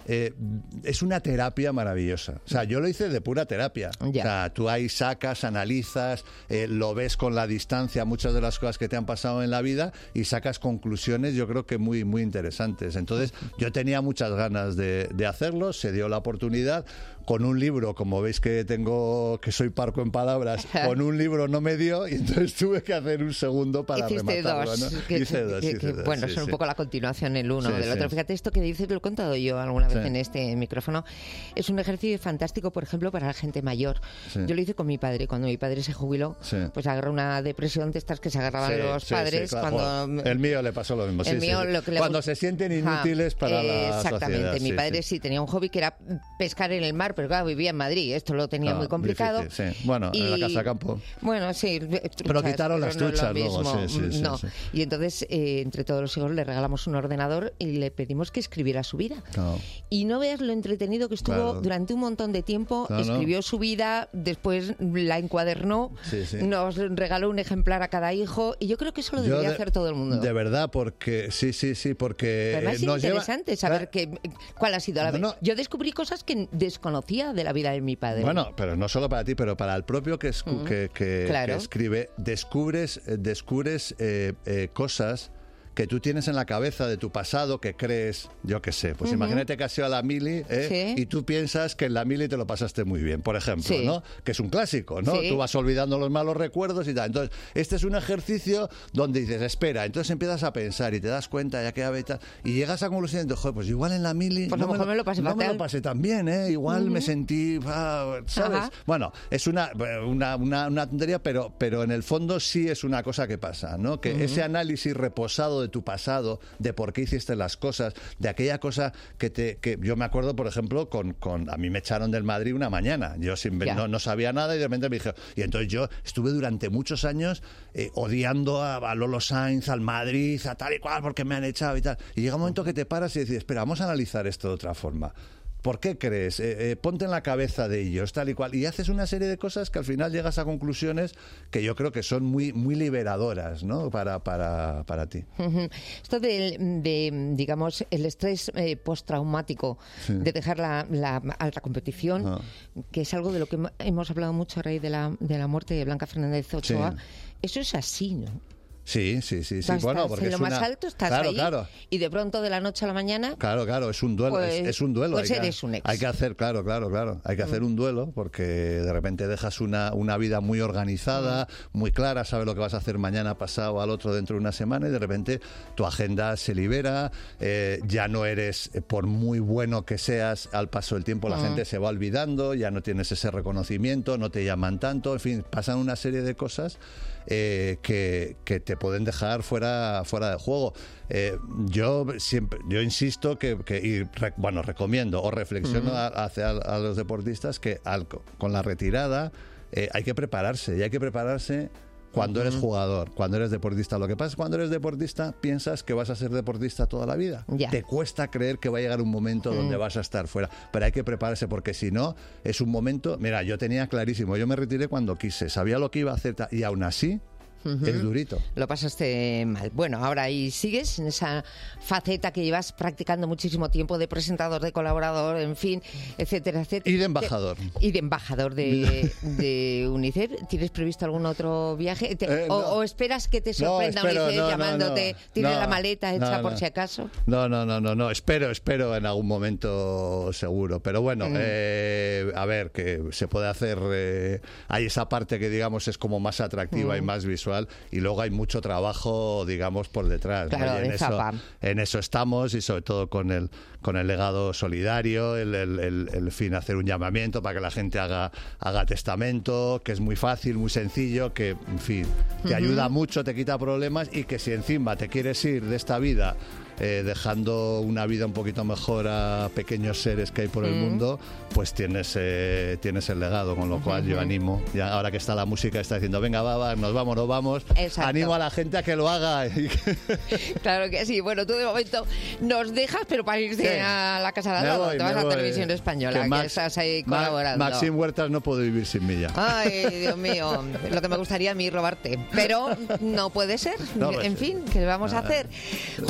eh, es una terapia maravillosa. O sea, yo lo hice de pura terapia. Ya. O sea, tú ahí sacas, analizas, eh, lo ves con la distancia, muchas de las cosas que te han pasado en la vida y sacas conclusiones, yo creo que muy, muy interesantes. Entonces, yo tenía muchas ganas de, de hacerlo, se dio la oportunidad. Con un libro, como veis que tengo, que soy parco en palabras, con un libro no me dio y entonces tuve que hacer un segundo para Hiciste rematarlo, dos, ¿no? que, hice dos, que, hice que, dos, bueno, sí, son sí. un poco la continuación el uno Sí, del sí. otro. Fíjate, esto que dices, lo he contado yo alguna vez Sí. en este micrófono. Es un ejercicio fantástico, por ejemplo, para la gente mayor. Sí. Yo lo hice con mi padre. Cuando mi padre se jubiló, Sí. pues agarró una depresión de estas que se agarraban Sí, los sí, padres sí, claro. cuando... El mío le pasó lo mismo. El sí, mío sí, sí. lo que le Cuando gust- se sienten inútiles para Ajá, la exactamente. sociedad. Mi sí, padre sí. sí. tenía un hobby que era pescar en el mar, pero claro, vivía en Madrid. Esto lo tenía Claro, muy complicado. difícil, sí. Bueno, en la Y- casa campo. Bueno, sí. Pero quitaron las no es lo truchas luego, mismo. sí, sí, sí, no. sí. Y entonces, eh, entre todos los hijos, le regalamos un ordenador y le pedimos que escribiera su vida. Claro. Y no veas lo entretenido que estuvo Claro. durante un montón de tiempo. Claro. Escribió su vida, después la encuadernó, Sí, sí. nos regaló un ejemplar a cada hijo. Y yo creo que eso lo Yo debería de- hacer todo el mundo. De verdad, porque sí, sí, sí, porque Además, eh, es nos lleva... interesante saber que, cuál ha sido la No, no. Yo descubrí cosas que desconocía de la vida de mi padre. Bueno, pero no solo para ti, pero para el propio que, escu- Mm, que, que- claro. que escribe, descubres, eh, descubres eh, eh, cosas que tú tienes en la cabeza de tu pasado que crees, yo qué sé, pues Ujú. imagínate que has ido a la mili ¿eh? Sí. y tú piensas que en la mili te lo pasaste muy bien, por ejemplo, Sí. ¿no? Que es un clásico, ¿no? Sí. Tú vas olvidando los malos recuerdos y tal. Entonces, este es un ejercicio donde dices, espera, entonces empiezas a pensar y te das cuenta, ya que y tal, y llegas a la conclusión de, joder, pues igual en la mili Pues a lo mejor me lo pasé no me fatal. lo pasé tan bien, ¿eh? Igual me Ujú. sentí, ah, ¿sabes? Ajá. Bueno, es una, una, una, una tontería, pero, pero en el fondo sí es una cosa que pasa, ¿no? Que Ujú. ese análisis reposado de tu pasado, de por qué hiciste las cosas, de aquella cosa que te... que yo me acuerdo, por ejemplo, con, con a mí me echaron del Madrid una mañana. Yo sin, Ya. no, no sabía nada y de repente me dije... Y entonces yo estuve durante muchos años eh, odiando a, a Lolo Sainz, al Madrid, a tal y cual, porque me han echado y tal. Y llega un momento que te paras y dices, espera, vamos a analizar esto de otra forma. ¿Por qué crees? Eh, eh, ponte en la cabeza de ellos, tal y cual. Y haces una serie de cosas que al final llegas a conclusiones que yo creo que son muy, muy liberadoras, ¿no? Para, para, para ti. Ujú. Esto de, de, digamos, el estrés eh, postraumático, Sí. de dejar la, la alta competición, Ah. que es algo de lo que hemos hablado mucho a raíz de la, de la muerte de Blanca Fernández Ochoa, Sí. eso es así, ¿no? Sí, sí, sí, sí. Estás Bueno, porque en lo es más una... alto, estás claro, ahí, claro. y de pronto de la noche a la mañana... Claro, claro, es un duelo, Pues- es, es un duelo. pues hay que, eres un ex. Hay que hacer, claro, claro, claro, hay que hacer un duelo porque de repente dejas una, una vida muy organizada, muy clara, sabes lo que vas a hacer mañana, pasado, al otro, dentro de una semana y de repente tu agenda se libera, eh, ya no eres, eh, por muy bueno que seas, al paso del tiempo la Mm. gente se va olvidando, ya no tienes ese reconocimiento, no te llaman tanto, en fin, pasan una serie de cosas eh, que, que te pueden dejar fuera, fuera de juego. Eh, yo siempre, yo insisto que, que y re- bueno, recomiendo o reflexiono Ujú. a- hacia a los deportistas que al- con la retirada eh, hay que prepararse y hay que prepararse cuando eres Ujú. jugador, cuando eres deportista. Lo que pasa es que cuando eres deportista piensas que vas a ser deportista toda la vida. Ya. Te cuesta creer que va a llegar un momento donde Mm. vas a estar fuera, pero hay que prepararse porque si no es un momento, mira, yo tenía clarísimo, yo me retiré cuando quise, sabía lo que iba a hacer ta- y aún así Ujú. es durito. Lo pasaste mal. Bueno, ahora ahí sigues en esa faceta que llevas practicando muchísimo tiempo de presentador, de colaborador, en fin, etcétera, etcétera. Y de embajador. Y de embajador de, de UNICEF. ¿Tienes previsto algún otro viaje? Te- Eh, o, no. o esperas que te sorprenda No, espero, UNICEF no, no, llamándote, no. tienes No, la maleta hecha no, por no. si acaso? No, no, no, no, no. Espero, espero en algún momento seguro. Pero bueno, Mm. eh, a ver, que se puede hacer. Eh, hay esa parte que, digamos, es como más atractiva Mm. y más visual. Y luego hay mucho trabajo, digamos, por detrás. ¿no? Claro, Y en de eso, zapa. en eso estamos y sobre todo con el, con el legado solidario, el, el, el- el fin, hacer un llamamiento para que la gente haga, haga testamento, que es muy fácil, muy sencillo, que, en fin, te Ujú. ayuda mucho, te quita problemas y que si encima te quieres ir de esta vida eh, dejando una vida un poquito mejor a pequeños seres que hay por el Mm. mundo, pues tienes eh, tienes el legado, con lo cual yo Ujú. animo, ya ahora que está la música, está diciendo, venga, va, va, nos vamos, nos vamos, Exacto. animo a la gente a que lo haga. Y que- Claro que sí. Bueno, tú de momento nos dejas, pero para irte Sí. a la casa de al Me lado. voy, te vas me a voy. Televisión Española, Que que, Max- estás ahí Ma- colaborando. Maxim Huertas no puedo vivir sin mí ya. Ay, Dios mío, lo que me gustaría a mí robarte. Pero no puede ser. No puede en ser. fin, ¿qué le vamos a Nada. hacer? Juanma López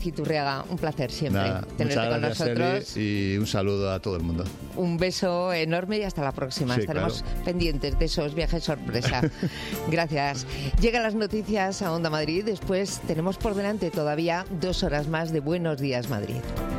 Iturriaga, un placer siempre Nada, tenerte muchas con gracias, nosotros. Eli, y un saludo a todo el mundo. Un beso enorme y hasta la próxima. Sí, Estaremos claro. pendientes de esos viajes sorpresa. Gracias. Llegan las noticias a Onda Madrid. Después tenemos por delante todavía dos horas más de Buenos Días Madrid.